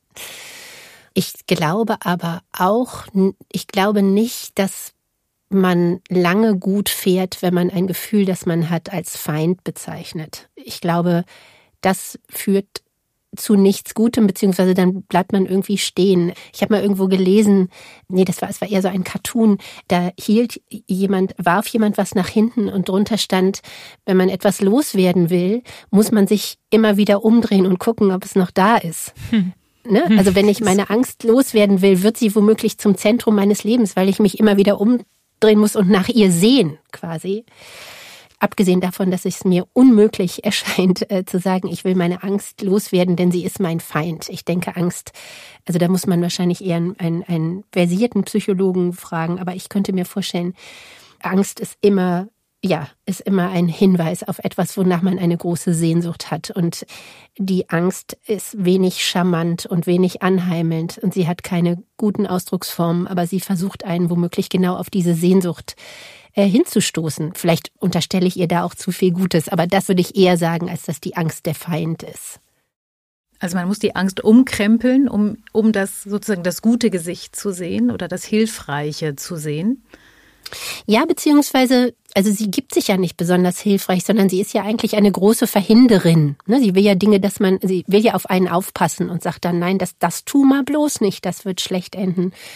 S2: Ich glaube aber auch, ich glaube nicht, dass man lange gut fährt, wenn man ein Gefühl, das man hat, als Feind bezeichnet. Ich glaube, das führt zu nichts Gutem, beziehungsweise dann bleibt man irgendwie stehen. Ich habe mal irgendwo gelesen, nee, das war, es war eher so ein Cartoon, da hielt jemand, warf jemand was nach hinten und drunter stand, wenn man etwas loswerden will, muss man sich immer wieder umdrehen und gucken, ob es noch da ist. Hm. Ne? Also wenn ich meine Angst loswerden will, wird sie womöglich zum Zentrum meines Lebens, weil ich mich immer wieder umdrehen muss und nach ihr sehen, quasi. Abgesehen davon, dass es mir unmöglich erscheint, äh, zu sagen, ich will meine Angst loswerden, denn sie ist mein Feind. Ich denke, Angst, also da muss man wahrscheinlich eher einen, einen, einen versierten Psychologen fragen, aber ich könnte mir vorstellen, Angst ist immer, ja, ist immer ein Hinweis auf etwas, wonach man eine große Sehnsucht hat. Und die Angst ist wenig charmant und wenig anheimelnd und sie hat keine guten Ausdrucksformen, aber sie versucht einen womöglich genau auf diese Sehnsucht hinzustoßen. Vielleicht unterstelle ich ihr da auch zu viel Gutes, aber das würde ich eher sagen, als dass die Angst der Feind ist.
S1: Also man muss die Angst umkrempeln, um, um das sozusagen das gute Gesicht zu sehen oder das Hilfreiche zu sehen.
S2: Ja, beziehungsweise, also sie gibt sich ja nicht besonders hilfreich, sondern sie ist ja eigentlich eine große Verhinderin. Sie will ja Dinge, dass man, sie will ja auf einen aufpassen und sagt dann, nein, das, das tu mal bloß nicht, das wird schlecht enden.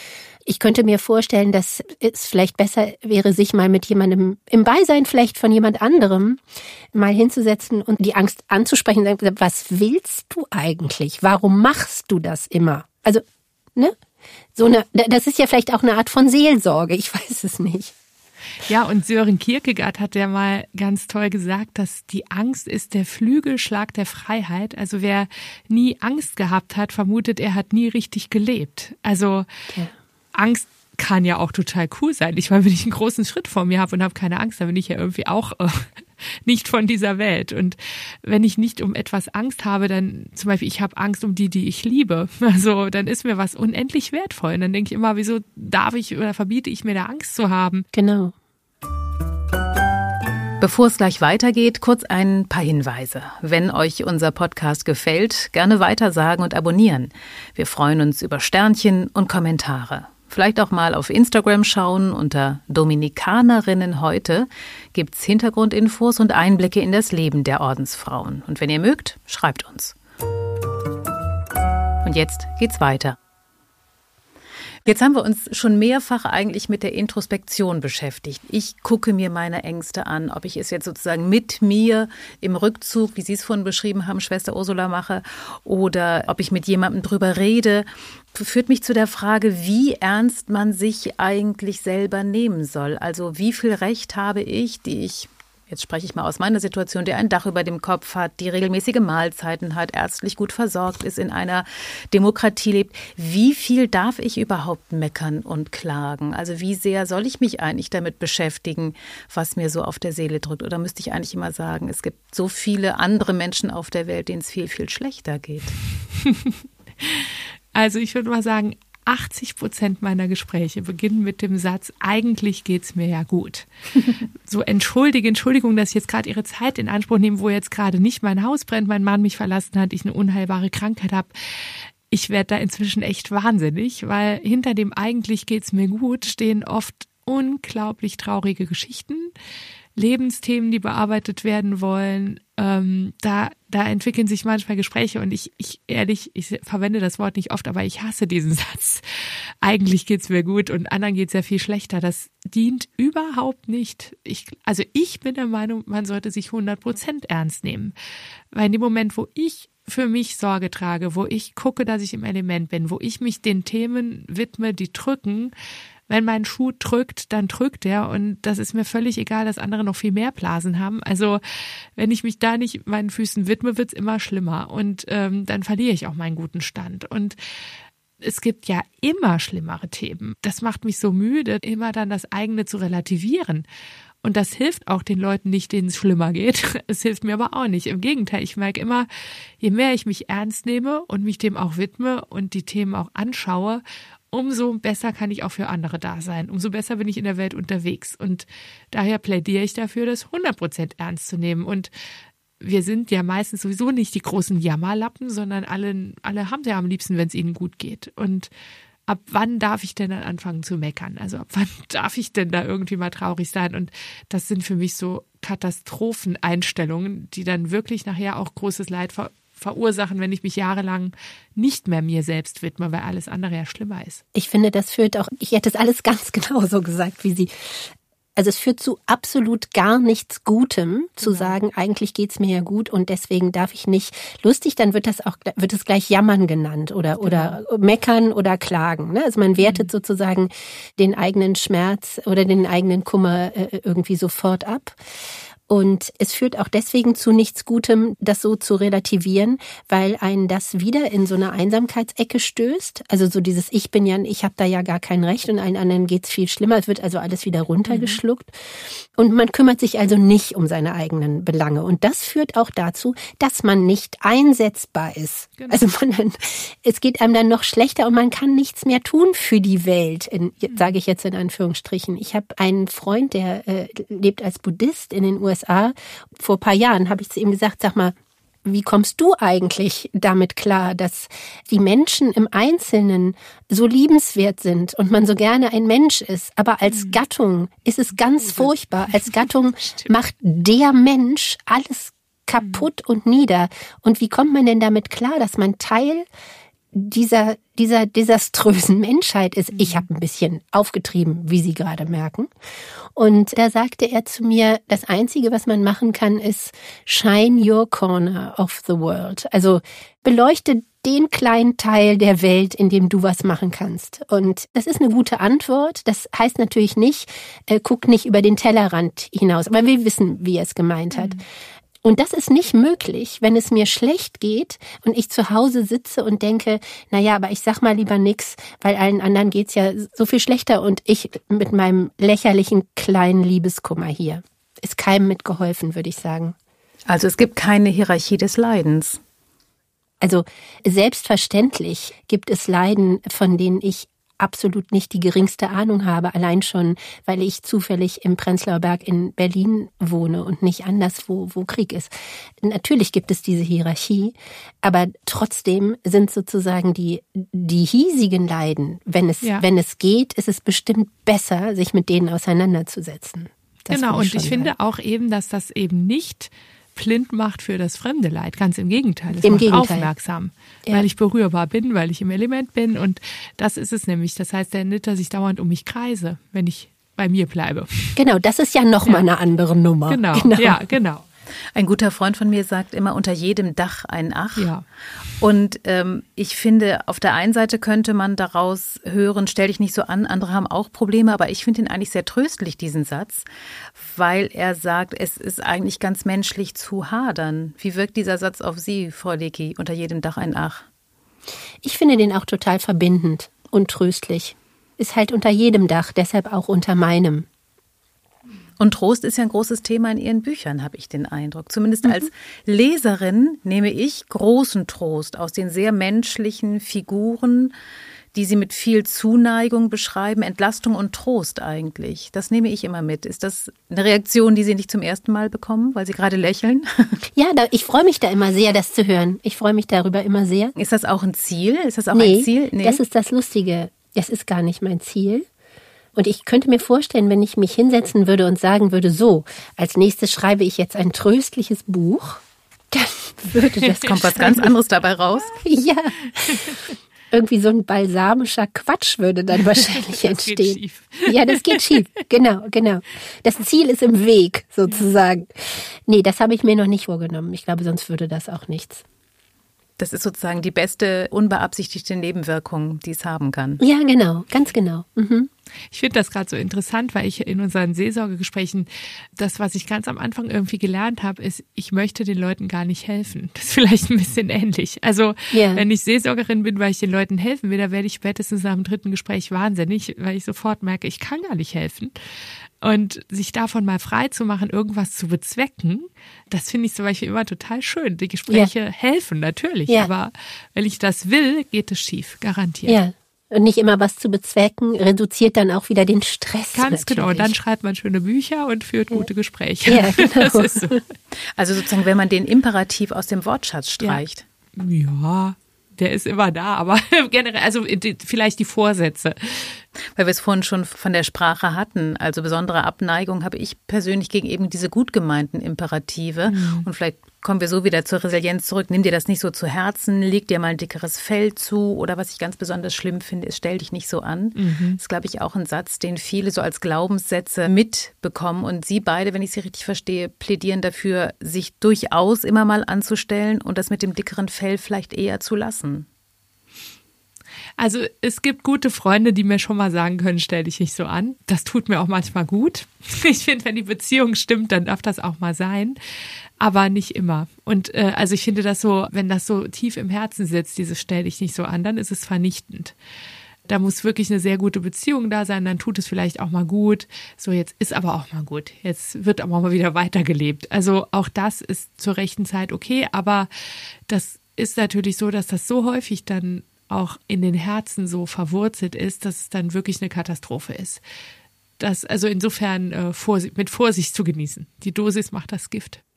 S2: Ich könnte mir vorstellen, dass es vielleicht besser wäre, sich mal mit jemandem im Beisein vielleicht von jemand anderem mal hinzusetzen und die Angst anzusprechen und sagen, was willst du eigentlich? Warum machst du das immer? Also, ne? So eine, das ist ja vielleicht auch eine Art von Seelsorge, ich weiß es nicht.
S3: Ja, und Sören Kierkegaard hat ja mal ganz toll gesagt, dass die Angst ist der Flügelschlag der Freiheit. Also wer nie Angst gehabt hat, vermutet, er hat nie richtig gelebt. Also ja. Angst kann ja auch total cool sein. Ich meine, wenn ich einen großen Schritt vor mir habe und habe keine Angst, dann bin ich ja irgendwie auch äh, nicht von dieser Welt. Und wenn ich nicht um etwas Angst habe, dann zum Beispiel, ich habe Angst um die, die ich liebe. Also dann ist mir was unendlich wertvoll. Und dann denke ich immer, wieso darf ich oder verbiete ich mir da Angst zu haben?
S2: Genau.
S1: Bevor es gleich weitergeht, kurz ein paar Hinweise. Wenn euch unser Podcast gefällt, gerne weitersagen und abonnieren. Wir freuen uns über Sternchen und Kommentare. Vielleicht auch mal auf Instagram schauen. Unter Dominikanerinnen heute gibt's Hintergrundinfos und Einblicke in das Leben der Ordensfrauen. Und wenn ihr mögt, schreibt uns. Und jetzt geht's weiter. Jetzt haben wir uns schon mehrfach eigentlich mit der Introspektion beschäftigt. Ich gucke mir meine Ängste an, ob ich es jetzt sozusagen mit mir im Rückzug, wie Sie es vorhin beschrieben haben, Schwester Ursula, mache, oder ob ich mit jemandem drüber rede, führt mich zu der Frage, wie ernst man sich eigentlich selber nehmen soll. Also wie viel Recht habe ich, die ich... Jetzt spreche ich mal aus meiner Situation, der ein Dach über dem Kopf hat, die regelmäßige Mahlzeiten hat, ärztlich gut versorgt ist, in einer Demokratie lebt. Wie viel darf ich überhaupt meckern und klagen? Also wie sehr soll ich mich eigentlich damit beschäftigen, was mir so auf der Seele drückt? Oder müsste ich eigentlich immer sagen, es gibt so viele andere Menschen auf der Welt, denen es viel, viel schlechter geht?
S3: Also ich würde mal sagen, achtzig Prozent meiner Gespräche beginnen mit dem Satz, eigentlich geht's mir ja gut. So entschuldige, Entschuldigung, dass ich jetzt gerade Ihre Zeit in Anspruch nehme, wo jetzt gerade nicht mein Haus brennt, mein Mann mich verlassen hat, ich eine unheilbare Krankheit habe. Ich werde da inzwischen echt wahnsinnig, weil hinter dem eigentlich geht's mir gut stehen oft unglaublich traurige Geschichten, Lebensthemen, die bearbeitet werden wollen. Ähm, da, da entwickeln sich manchmal Gespräche und ich, ich ehrlich, ich verwende das Wort nicht oft, aber ich hasse diesen Satz. Eigentlich geht's mir gut und anderen geht's ja viel schlechter. Das dient überhaupt nicht. Ich, also ich bin der Meinung, man sollte sich hundert Prozent ernst nehmen. Weil in dem Moment, wo ich für mich Sorge trage, wo ich gucke, dass ich im Element bin, wo ich mich den Themen widme, die drücken, wenn mein Schuh drückt, dann drückt er und das ist mir völlig egal, dass andere noch viel mehr Blasen haben. Also wenn ich mich da nicht meinen Füßen widme, wird's immer schlimmer und ähm, dann verliere ich auch meinen guten Stand. Und es gibt ja immer schlimmere Themen. Das macht mich so müde, immer dann das eigene zu relativieren. Und das hilft auch den Leuten nicht, denen es schlimmer geht. Es hilft mir aber auch nicht. Im Gegenteil, ich merke immer, je mehr ich mich ernst nehme und mich dem auch widme und die Themen auch anschaue, umso besser kann ich auch für andere da sein. Umso besser bin ich in der Welt unterwegs. Und daher plädiere ich dafür, das hundert Prozent ernst zu nehmen. Und wir sind ja meistens sowieso nicht die großen Jammerlappen, sondern alle, alle haben es ja am liebsten, wenn es ihnen gut geht. Und ab wann darf ich denn dann anfangen zu meckern? Also ab wann darf ich denn da irgendwie mal traurig sein? Und das sind für mich so Katastropheneinstellungen, die dann wirklich nachher auch großes Leid ver- verursachen, wenn ich mich jahrelang nicht mehr mir selbst widme, weil alles andere ja schlimmer ist.
S2: Ich finde, das führt auch, ich hätte es alles ganz genau so gesagt wie Sie. Also es führt zu absolut gar nichts Gutem, zu genau. sagen, eigentlich geht's mir ja gut und deswegen darf ich nicht. Lustig, dann wird das auch, wird es gleich Jammern genannt oder, genau. oder meckern oder klagen. Ne? Also man wertet mhm. sozusagen den eigenen Schmerz oder den eigenen Kummer äh, irgendwie sofort ab. Und es führt auch deswegen zu nichts Gutem, das so zu relativieren, weil einen das wieder in so eine Einsamkeitsecke stößt. Also so dieses Ich bin ja, ich habe da ja gar kein Recht und allen anderen geht's viel schlimmer. Es wird also alles wieder runtergeschluckt. Mhm. Und man kümmert sich also nicht um seine eigenen Belange. Und das führt auch dazu, dass man nicht einsetzbar ist. Genau. Also man, es geht einem dann noch schlechter und man kann nichts mehr tun für die Welt, in, sage ich jetzt in Anführungsstrichen. Ich habe einen Freund, der äh, lebt als Buddhist in den U S A. Vor ein paar Jahren habe ich zu ihm gesagt, sag mal, wie kommst du eigentlich damit klar, dass die Menschen im Einzelnen so liebenswert sind und man so gerne ein Mensch ist, aber als Gattung ist es ganz furchtbar. Als Gattung macht der Mensch alles kaputt und nieder. Und wie kommt man denn damit klar, dass man Teil dieser, dieser desaströsen Menschheit ist, ich habe ein bisschen aufgetrieben, wie Sie gerade merken. Und da sagte er zu mir, das Einzige, was man machen kann, ist shine your corner of the world. Also beleuchte den kleinen Teil der Welt, in dem du was machen kannst. Und das ist eine gute Antwort. Das heißt natürlich nicht, äh, guck nicht über den Tellerrand hinaus. Aber wir wissen, wie er es gemeint hat. Mhm. Und das ist nicht möglich, wenn es mir schlecht geht und ich zu Hause sitze und denke, naja, aber ich sag mal lieber nix, weil allen anderen geht's ja so viel schlechter und ich mit meinem lächerlichen kleinen Liebeskummer hier. Ist keinem mitgeholfen, würde ich sagen.
S1: Also es gibt keine Hierarchie des Leidens.
S2: Also selbstverständlich gibt es Leiden, von denen ich absolut nicht die geringste Ahnung habe, allein schon, weil ich zufällig im Prenzlauer Berg in Berlin wohne und nicht anderswo, wo Krieg ist. Natürlich gibt es diese Hierarchie, aber trotzdem sind sozusagen die, die hiesigen Leiden, wenn es, ja. wenn es geht, ist es bestimmt besser, sich mit denen auseinanderzusetzen. Das
S3: genau, und ich
S2: sagen.
S3: finde auch eben, dass das eben nicht blind macht für das fremde Leid. Ganz im Gegenteil. Es
S2: Im
S3: macht
S2: Gegenteil.
S3: aufmerksam,
S2: Ja.
S3: weil ich berührbar bin, weil ich im Element bin. Und das ist es nämlich. Das heißt, der nicht, dass ich dauernd um mich kreise, wenn ich bei mir bleibe.
S2: Genau, das ist ja nochmal ja. eine andere Nummer.
S3: Genau, genau. Ja, genau.
S1: Ein guter Freund von mir sagt immer, unter jedem Dach ein Ach.
S3: Ja.
S1: Und ähm, ich finde, auf der einen Seite könnte man daraus hören, stell dich nicht so an, andere haben auch Probleme, aber ich finde ihn eigentlich sehr tröstlich, diesen Satz, weil er sagt, es ist eigentlich ganz menschlich zu hadern. Wie wirkt dieser Satz auf Sie, Frau Lecky, unter jedem Dach ein Ach?
S2: Ich finde den auch total verbindend und tröstlich. Ist halt unter jedem Dach, deshalb auch unter meinem.
S1: Und Trost ist ja ein großes Thema in Ihren Büchern, habe ich den Eindruck. Zumindest mhm. als Leserin nehme ich großen Trost aus den sehr menschlichen Figuren, die Sie mit viel Zuneigung beschreiben. Entlastung und Trost eigentlich. Das nehme ich immer mit. Ist das eine Reaktion, die Sie nicht zum ersten Mal bekommen, weil Sie gerade lächeln?
S2: Ja, da, ich freue mich da immer sehr, das zu hören. Ich freue mich darüber immer sehr.
S1: Ist das auch ein Ziel? Ist das auch
S2: nee,
S1: ein Ziel?
S2: Nee, das ist das Lustige. Das ist gar nicht mein Ziel. Und ich könnte mir vorstellen, wenn ich mich hinsetzen würde und sagen würde, so, als nächstes schreibe ich jetzt ein tröstliches Buch, dann würde das...
S1: Kommt was ganz anderes dabei raus?
S2: Ja, irgendwie so ein balsamischer Quatsch würde dann wahrscheinlich das entstehen. Geht schief. Ja, das geht schief, genau, genau. Das Ziel ist im Weg, sozusagen. Nee, das habe ich mir noch nicht vorgenommen. Ich glaube, sonst würde das auch nichts.
S1: Das ist sozusagen die beste unbeabsichtigte Nebenwirkung, die es haben kann.
S2: Ja, genau, ganz genau. Mhm.
S3: Ich finde das gerade so interessant, weil ich in unseren Seelsorgegesprächen, das, was ich ganz am Anfang irgendwie gelernt habe, ist, ich möchte den Leuten gar nicht helfen. Das ist vielleicht ein bisschen ähnlich. Also yeah. wenn ich Seelsorgerin bin, weil ich den Leuten helfen will, dann werde ich spätestens nach dem dritten Gespräch wahnsinnig, weil ich sofort merke, ich kann gar nicht helfen. Und sich davon mal frei zu machen, irgendwas zu bezwecken, das finde ich zum Beispiel immer total schön. Die Gespräche ja. helfen natürlich, ja. aber wenn ich das will, geht es schief, garantiert.
S2: Ja. Und nicht immer was zu bezwecken, reduziert dann auch wieder den Stress.
S3: Ganz
S2: natürlich.
S3: genau. Und dann schreibt man schöne Bücher und führt
S2: ja.
S3: gute Gespräche.
S2: Ja, genau.
S3: Das ist so.
S1: Also sozusagen, wenn man den Imperativ aus dem Wortschatz streicht.
S3: Ja, ja der ist immer da, aber generell, also die, vielleicht die Vorsätze.
S1: Weil wir es vorhin schon von der Sprache hatten, also besondere Abneigung habe ich persönlich gegen eben diese gut gemeinten Imperative. Mhm. Und vielleicht kommen wir so wieder zur Resilienz zurück. Nimm dir das nicht so zu Herzen, leg dir mal ein dickeres Fell zu. Oder was ich ganz besonders schlimm finde, ist, stell dich nicht so an. Mhm. Das ist, glaube ich, auch ein Satz, den viele so als Glaubenssätze mitbekommen. Und Sie beide, wenn ich Sie richtig verstehe, plädieren dafür, sich durchaus immer mal anzustellen und das mit dem dickeren Fell vielleicht eher zu lassen.
S3: Also es gibt gute Freunde, die mir schon mal sagen können, stell dich nicht so an. Das tut mir auch manchmal gut. Ich finde, wenn die Beziehung stimmt, dann darf das auch mal sein, aber nicht immer. Und äh, also ich finde das so, wenn das so tief im Herzen sitzt, dieses stell dich nicht so an, dann ist es vernichtend. Da muss wirklich eine sehr gute Beziehung da sein, dann tut es vielleicht auch mal gut. So, jetzt ist aber auch mal gut. Jetzt wird aber mal wieder weitergelebt. Also auch das ist zur rechten Zeit okay, aber das ist natürlich so, dass das so häufig dann auch in den Herzen so verwurzelt ist, dass es dann wirklich eine Katastrophe ist. Das, also insofern äh, Vorsicht, mit Vorsicht zu genießen. Die Dosis macht das Gift.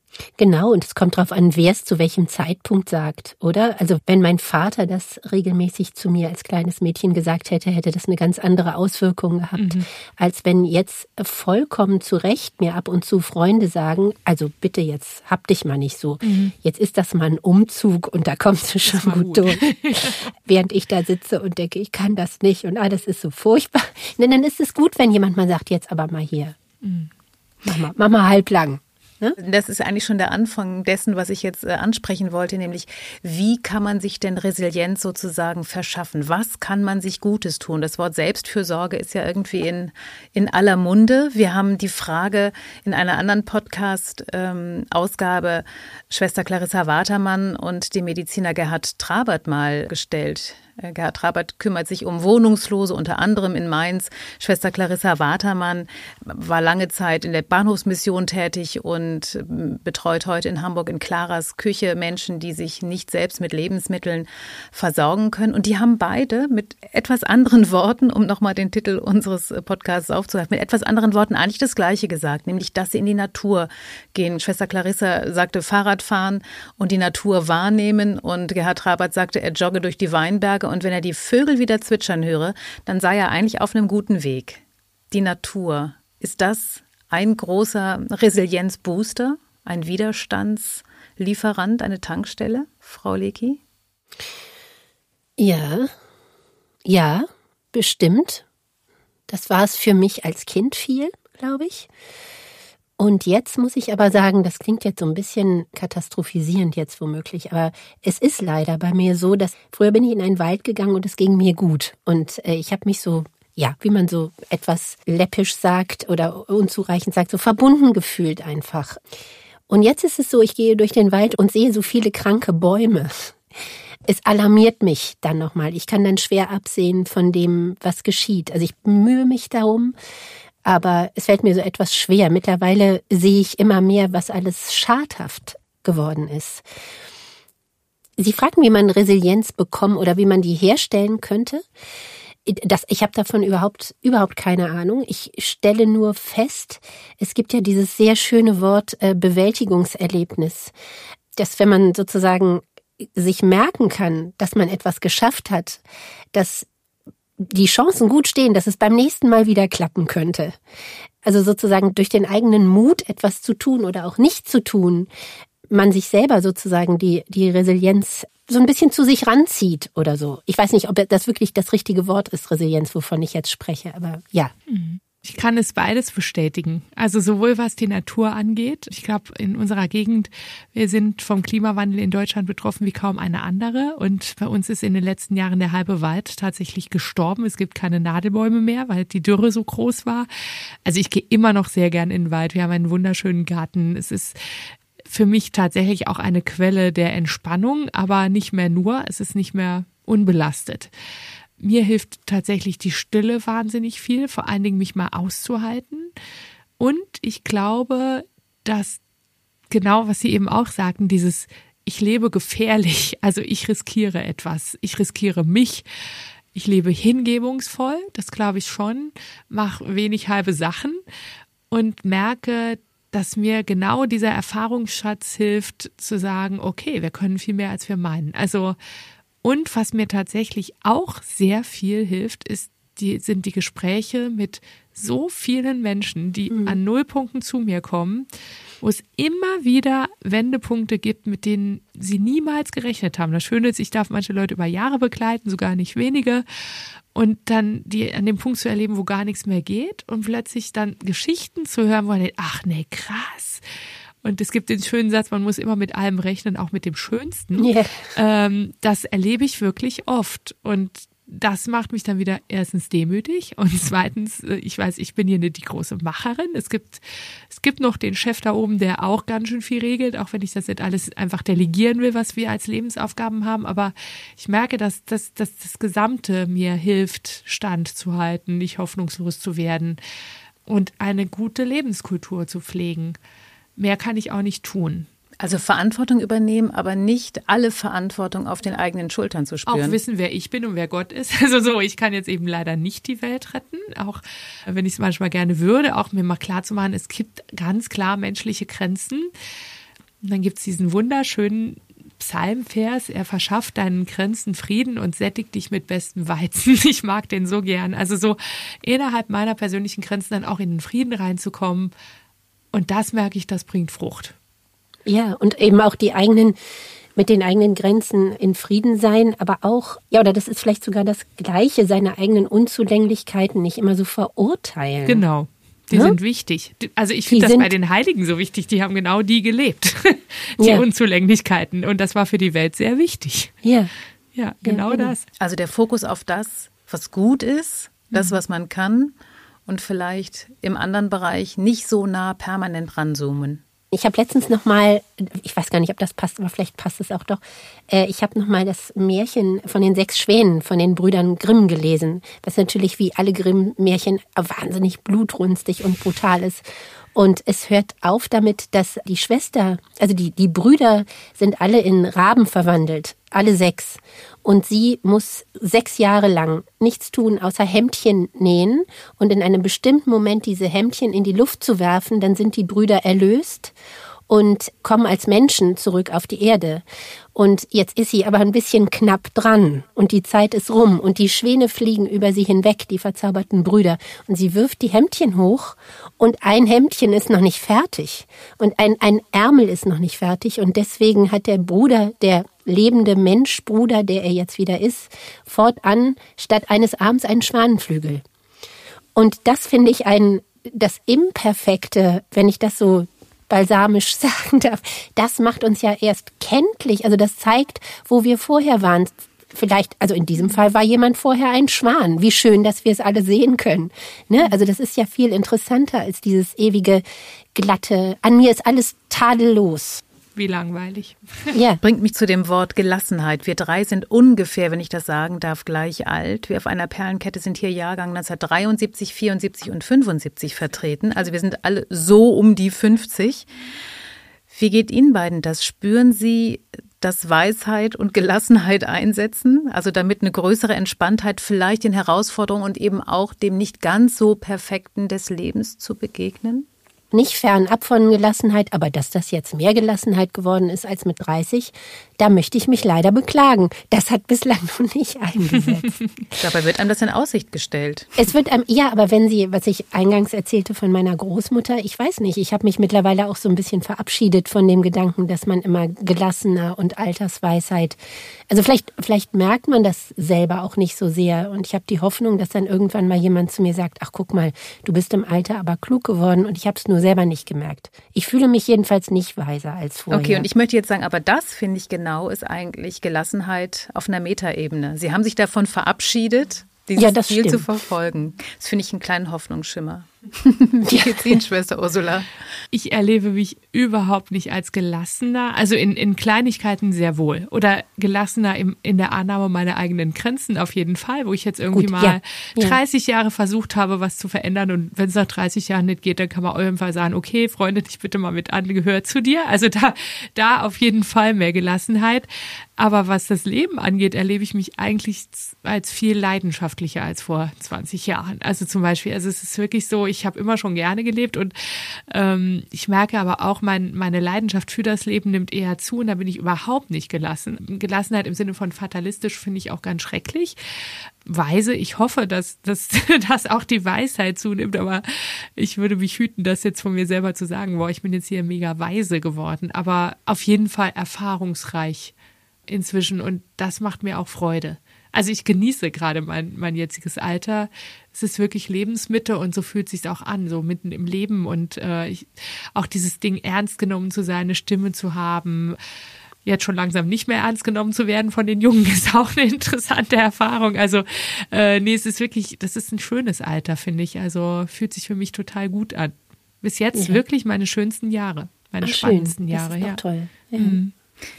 S2: Genau, und es kommt darauf an, wer es zu welchem Zeitpunkt sagt, oder? Also wenn mein Vater das regelmäßig zu mir als kleines Mädchen gesagt hätte, hätte das eine ganz andere Auswirkung gehabt, mhm. als wenn jetzt vollkommen zu Recht mir ab und zu Freunde sagen, also bitte jetzt, hab dich mal nicht so. Mhm. Jetzt ist das mal ein Umzug und da kommst du schon gut, gut durch. Während ich da sitze und denke, ich kann das nicht und alles ist so furchtbar. Denn dann ist es gut, wenn jemand mal sagt, jetzt aber mal hier, mhm. mach mal, mach mal halblang.
S1: Das ist eigentlich schon der Anfang dessen, was ich jetzt ansprechen wollte, nämlich wie kann man sich denn Resilienz sozusagen verschaffen? Was kann man sich Gutes tun? Das Wort Selbstfürsorge ist ja irgendwie in, in aller Munde. Wir haben die Frage in einer anderen Podcast-Ausgabe ähm, Schwester Clarissa Watermann und dem Mediziner Gerhard Trabert mal gestellt. Gerhard Trabert kümmert sich um Wohnungslose, unter anderem in Mainz. Schwester Clarissa Watermann war lange Zeit in der Bahnhofsmission tätig und betreut heute in Hamburg in Claras Küche Menschen, die sich nicht selbst mit Lebensmitteln versorgen können. Und die haben beide mit etwas anderen Worten, um nochmal den Titel unseres Podcasts aufzugreifen, mit etwas anderen Worten eigentlich das Gleiche gesagt, nämlich, dass sie in die Natur gehen. Schwester Clarissa sagte Fahrradfahren und die Natur wahrnehmen und Gerhard Trabert sagte, er jogge durch die Weinberge. Und wenn er die Vögel wieder zwitschern höre, dann sei er eigentlich auf einem guten Weg. Die Natur, ist das ein großer Resilienzbooster, ein Widerstandslieferant, eine Tankstelle, Frau Leky?
S2: Ja, ja, bestimmt. Das war es für mich als Kind viel, glaube ich. Und jetzt muss ich aber sagen, das klingt jetzt so ein bisschen katastrophisierend jetzt womöglich, aber es ist leider bei mir so, dass früher bin ich in einen Wald gegangen und es ging mir gut. Und äh, ich habe mich so, ja, wie man so etwas läppisch sagt oder unzureichend sagt, so verbunden gefühlt einfach. Und jetzt ist es so, ich gehe durch den Wald und sehe so viele kranke Bäume. Es alarmiert mich dann nochmal. Ich kann dann schwer absehen von dem, was geschieht. Also ich bemühe mich darum, aber es fällt mir so etwas schwer. Mittlerweile sehe ich immer mehr, was alles schadhaft geworden ist. Sie fragten, wie man Resilienz bekommen oder wie man die herstellen könnte. Das, ich habe davon überhaupt überhaupt keine Ahnung. Ich stelle nur fest, es gibt ja dieses sehr schöne Wort äh, Bewältigungserlebnis, dass wenn man sozusagen sich merken kann, dass man etwas geschafft hat, dass die Chancen gut stehen, dass es beim nächsten Mal wieder klappen könnte. Also sozusagen durch den eigenen Mut, etwas zu tun oder auch nicht zu tun, man sich selber sozusagen die, die Resilienz so ein bisschen zu sich ranzieht oder so. Ich weiß nicht, ob das wirklich das richtige Wort ist, Resilienz, wovon ich jetzt spreche, aber ja.
S3: Ich kann es beides bestätigen. Also sowohl was die Natur angeht. Ich glaube, in unserer Gegend, wir sind vom Klimawandel in Deutschland betroffen wie kaum eine andere. Und bei uns ist in den letzten Jahren der halbe Wald tatsächlich gestorben. Es gibt keine Nadelbäume mehr, weil die Dürre so groß war. Also ich gehe immer noch sehr gern in den Wald. Wir haben einen wunderschönen Garten. Es ist für mich tatsächlich auch eine Quelle der Entspannung, aber nicht mehr nur. Es ist nicht mehr unbelastet. Mir hilft tatsächlich die Stille wahnsinnig viel, vor allen Dingen mich mal auszuhalten. Und ich glaube, dass genau, was Sie eben auch sagten, dieses ich lebe gefährlich, also ich riskiere etwas, ich riskiere mich, ich lebe hingebungsvoll, das glaube ich schon, mache wenig halbe Sachen und merke, dass mir genau dieser Erfahrungsschatz hilft, zu sagen, okay, wir können viel mehr, als wir meinen. Also und was mir tatsächlich auch sehr viel hilft, ist die, sind die Gespräche mit so vielen Menschen, die mhm. an Nullpunkten zu mir kommen, wo es immer wieder Wendepunkte gibt, mit denen sie niemals gerechnet haben. Das Schöne ist, ich darf manche Leute über Jahre begleiten, sogar nicht wenige. Und dann die an dem Punkt zu erleben, wo gar nichts mehr geht und plötzlich dann Geschichten zu hören, wo man denkt, ach nee, krass. Und es gibt den schönen Satz, man muss immer mit allem rechnen, auch mit dem Schönsten. Yeah. Ähm, das erlebe ich wirklich oft. Und das macht mich dann wieder erstens demütig und zweitens, ich weiß, ich bin hier nicht die große Macherin. Es gibt, es gibt noch den Chef da oben, der auch ganz schön viel regelt, auch wenn ich das nicht alles einfach delegieren will, was wir als Lebensaufgaben haben. Aber ich merke, dass, dass, dass das Gesamte mir hilft, standzuhalten, nicht hoffnungslos zu werden und eine gute Lebenskultur zu pflegen. Mehr kann ich auch nicht tun.
S1: Also Verantwortung übernehmen, aber nicht alle Verantwortung auf den eigenen Schultern zu spüren.
S3: Auch wissen, wer ich bin und wer Gott ist. Also so, ich kann jetzt eben leider nicht die Welt retten, auch wenn ich es manchmal gerne würde, auch mir mal klar zu machen, es gibt ganz klar menschliche Grenzen. Und dann gibt es diesen wunderschönen Psalmvers, er verschafft deinen Grenzen Frieden und sättigt dich mit bestem Weizen. Ich mag den so gern. Also so innerhalb meiner persönlichen Grenzen dann auch in den Frieden reinzukommen. Und das merke ich, das bringt Frucht.
S2: Ja, und eben auch die eigenen, mit den eigenen Grenzen in Frieden sein, aber auch, ja, oder das ist vielleicht sogar das Gleiche, seine eigenen Unzulänglichkeiten nicht immer so verurteilen.
S3: Genau. Die ja? sind wichtig. Also ich finde das bei den Heiligen so wichtig. Die haben genau die gelebt. Die ja. Unzulänglichkeiten. Und das war für die Welt sehr wichtig.
S2: Ja.
S3: Ja, genau
S2: ja,
S3: das.
S1: Also der Fokus auf das, was gut ist, das, was man kann und vielleicht im anderen Bereich nicht so nah permanent ranzoomen.
S2: Ich habe letztens noch mal, ich weiß gar nicht, ob das passt, aber vielleicht passt es auch doch, äh, ich habe noch mal das Märchen von den sechs Schwänen von den Brüdern Grimm gelesen, was natürlich wie alle Grimm-Märchen wahnsinnig blutrünstig und brutal ist. Und es hört auf damit, dass die Schwester, also die, die Brüder sind alle in Raben verwandelt, alle sechs. Und sie muss sechs Jahre lang nichts tun, außer Hemdchen nähen und in einem bestimmten Moment diese Hemdchen in die Luft zu werfen, dann sind die Brüder erlöst und kommen als Menschen zurück auf die Erde. Und jetzt ist sie aber ein bisschen knapp dran und die Zeit ist rum und die Schwäne fliegen über sie hinweg, die verzauberten Brüder. Und sie wirft die Hemdchen hoch und ein Hemdchen ist noch nicht fertig und ein, ein Ärmel ist noch nicht fertig und deswegen hat der Bruder, der lebende Menschbruder, der er jetzt wieder ist, fortan statt eines Arms einen Schwanenflügel. Und das finde ich ein, das Imperfekte, wenn ich das so balsamisch sagen darf, das macht uns ja erst kenntlich, also das zeigt, wo wir vorher waren. Vielleicht, also in diesem Fall war jemand vorher ein Schwan. Wie schön, dass wir es alle sehen können. Ne? Also das ist ja viel interessanter als dieses ewige, glatte, an mir ist alles tadellos.
S3: Wie langweilig.
S1: Ja. Bringt mich zu dem Wort Gelassenheit. Wir drei sind ungefähr, wenn ich das sagen darf, gleich alt. Wir auf einer Perlenkette sind hier Jahrgang neunzehnhundertdreiundsiebzig, vierundsiebzig und fünfundsiebzig vertreten. Also wir sind alle so um die fünfzig. Wie geht Ihnen beiden das? Spüren Sie, dass Weisheit und Gelassenheit einsetzen? Also damit eine größere Entspanntheit vielleicht den Herausforderungen und eben auch dem nicht ganz so Perfekten des Lebens zu begegnen?
S2: Nicht fernab von Gelassenheit, aber dass das jetzt mehr Gelassenheit geworden ist als mit dreißig, da möchte ich mich leider beklagen. Das hat bislang noch nicht eingesetzt.
S1: Dabei wird einem das in Aussicht gestellt.
S2: Es wird einem, ja, aber wenn Sie, was ich eingangs erzählte von meiner Großmutter, ich weiß nicht, ich habe mich mittlerweile auch so ein bisschen verabschiedet von dem Gedanken, dass man immer gelassener und Altersweisheit, also vielleicht, vielleicht merkt man das selber auch nicht so sehr und ich habe die Hoffnung, dass dann irgendwann mal jemand zu mir sagt, ach guck mal, du bist im Alter aber klug geworden und ich habe es nur selber nicht gemerkt. Ich fühle mich jedenfalls nicht weiser als vorher.
S1: Okay, und ich möchte jetzt sagen, aber das finde ich genau, ist eigentlich Gelassenheit auf einer Metaebene. Sie haben sich davon verabschiedet, dieses
S2: ja, das
S1: Ziel
S2: stimmt.
S1: zu verfolgen. Das finde ich einen kleinen Hoffnungsschimmer. Wie geht's Ihnen, Schwester Ursula?
S3: Ich erlebe mich überhaupt nicht als gelassener, also in, in Kleinigkeiten sehr wohl. Oder gelassener im, in der Annahme meiner eigenen Grenzen auf jeden Fall, wo ich jetzt irgendwie
S2: Gut,
S3: mal
S2: ja, ja.
S3: dreißig Jahre versucht habe, was zu verändern. Und wenn es nach dreißig Jahren nicht geht, dann kann man irgendwann sagen, okay, Freunde, dich bitte mal mit an, gehört zu dir. Also da, da auf jeden Fall mehr Gelassenheit. Aber was das Leben angeht, erlebe ich mich eigentlich als viel leidenschaftlicher als vor zwanzig Jahren. Also zum Beispiel, also es ist wirklich so, ich habe immer schon gerne gelebt und ähm, ich merke aber auch, mein, meine Leidenschaft für das Leben nimmt eher zu und da bin ich überhaupt nicht gelassen. Gelassenheit im Sinne von fatalistisch finde ich auch ganz schrecklich. Weise, ich hoffe, dass, dass, dass auch die Weisheit zunimmt, aber ich würde mich hüten, das jetzt von mir selber zu sagen, boah, ich bin jetzt hier mega weise geworden, aber auf jeden Fall erfahrungsreich inzwischen und das macht mir auch Freude. Also ich genieße gerade mein, mein jetziges Alter. Es ist wirklich Lebensmitte und so fühlt es sich auch an, so mitten im Leben und äh, ich, auch dieses Ding ernst genommen zu sein, eine Stimme zu haben, jetzt schon langsam nicht mehr ernst genommen zu werden von den Jungen, ist auch eine interessante Erfahrung. Also äh, nee, es ist wirklich, das ist ein schönes Alter, finde ich. Also fühlt sich für mich total gut an. Bis jetzt ja. wirklich meine schönsten Jahre, meine Ach, spannendsten
S2: schön.
S3: Jahre.
S2: Das ist
S3: ja.
S2: toll. Ja.
S3: Mhm.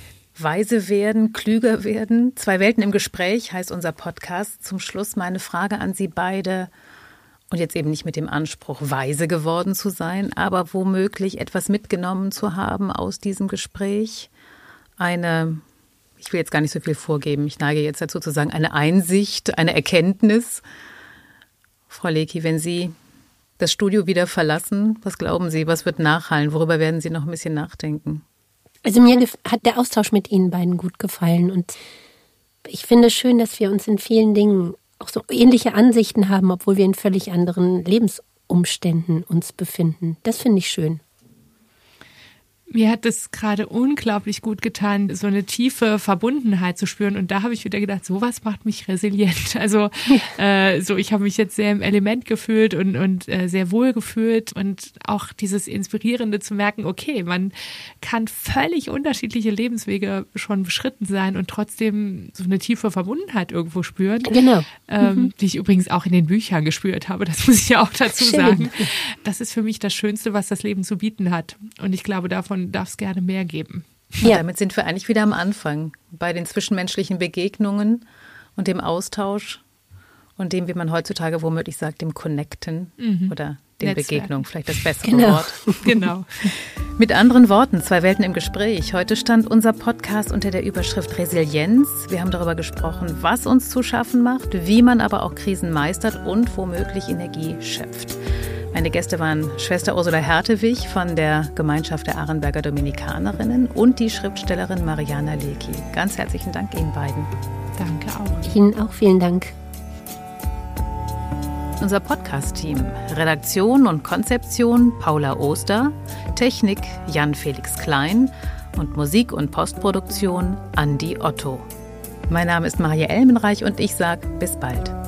S1: Weise werden, klüger werden. Zwei Welten im Gespräch heißt unser Podcast. Zum Schluss meine Frage an Sie beide. Und jetzt eben nicht mit dem Anspruch, weise geworden zu sein, aber womöglich etwas mitgenommen zu haben aus diesem Gespräch. Eine, ich will jetzt gar nicht so viel vorgeben, ich neige jetzt dazu zu sagen, eine Einsicht, eine Erkenntnis. Frau Leky, wenn Sie das Studio wieder verlassen, was glauben Sie, was wird nachhallen? Worüber werden Sie noch ein bisschen nachdenken?
S2: Also mir hat der Austausch mit Ihnen beiden gut gefallen und ich finde es schön, dass wir uns in vielen Dingen auch so ähnliche Ansichten haben, obwohl wir in völlig anderen Lebensumständen uns befinden. Das finde ich schön.
S3: Mir hat es gerade unglaublich gut getan, so eine tiefe Verbundenheit zu spüren. Und da habe ich wieder gedacht, sowas macht mich resilient. Also äh, so, ich habe mich jetzt sehr im Element gefühlt und, und äh, sehr wohl gefühlt. Und auch dieses Inspirierende zu merken, okay, man kann völlig unterschiedliche Lebenswege schon beschritten sein und trotzdem so eine tiefe Verbundenheit irgendwo spüren.
S2: Genau.
S3: Ähm,
S2: mhm.
S3: Die ich übrigens auch in den Büchern gespürt habe. Das muss ich ja auch dazu
S2: Schön.
S3: sagen. Das ist für mich das Schönste, was das Leben zu bieten hat. Und ich glaube, davon darf es gerne mehr geben.
S1: Und ja. Damit sind wir eigentlich wieder am Anfang, bei den zwischenmenschlichen Begegnungen und dem Austausch und dem, wie man heutzutage womöglich sagt, dem Connecten mhm. oder den
S3: Netzwerken.
S1: Begegnungen, vielleicht das bessere
S2: genau.
S1: Wort.
S3: Genau.
S1: Mit anderen Worten, zwei Welten im Gespräch. Heute stand unser Podcast unter der Überschrift Resilienz. Wir haben darüber gesprochen, was uns zu schaffen macht, wie man aber auch Krisen meistert und womöglich Energie schöpft. Meine Gäste waren Schwester Ursula Hertewig von der Gemeinschaft der Arenberger Dominikanerinnen und die Schriftstellerin Mariana Lecki. Ganz herzlichen Dank Ihnen beiden.
S3: Danke auch.
S2: Ihnen auch vielen Dank.
S1: Unser Podcast-Team, Redaktion und Konzeption Paula Oster, Technik Jan-Felix Klein und Musik- und Postproduktion Andi Otto. Mein Name ist Maria Elmenreich und ich sage bis bald.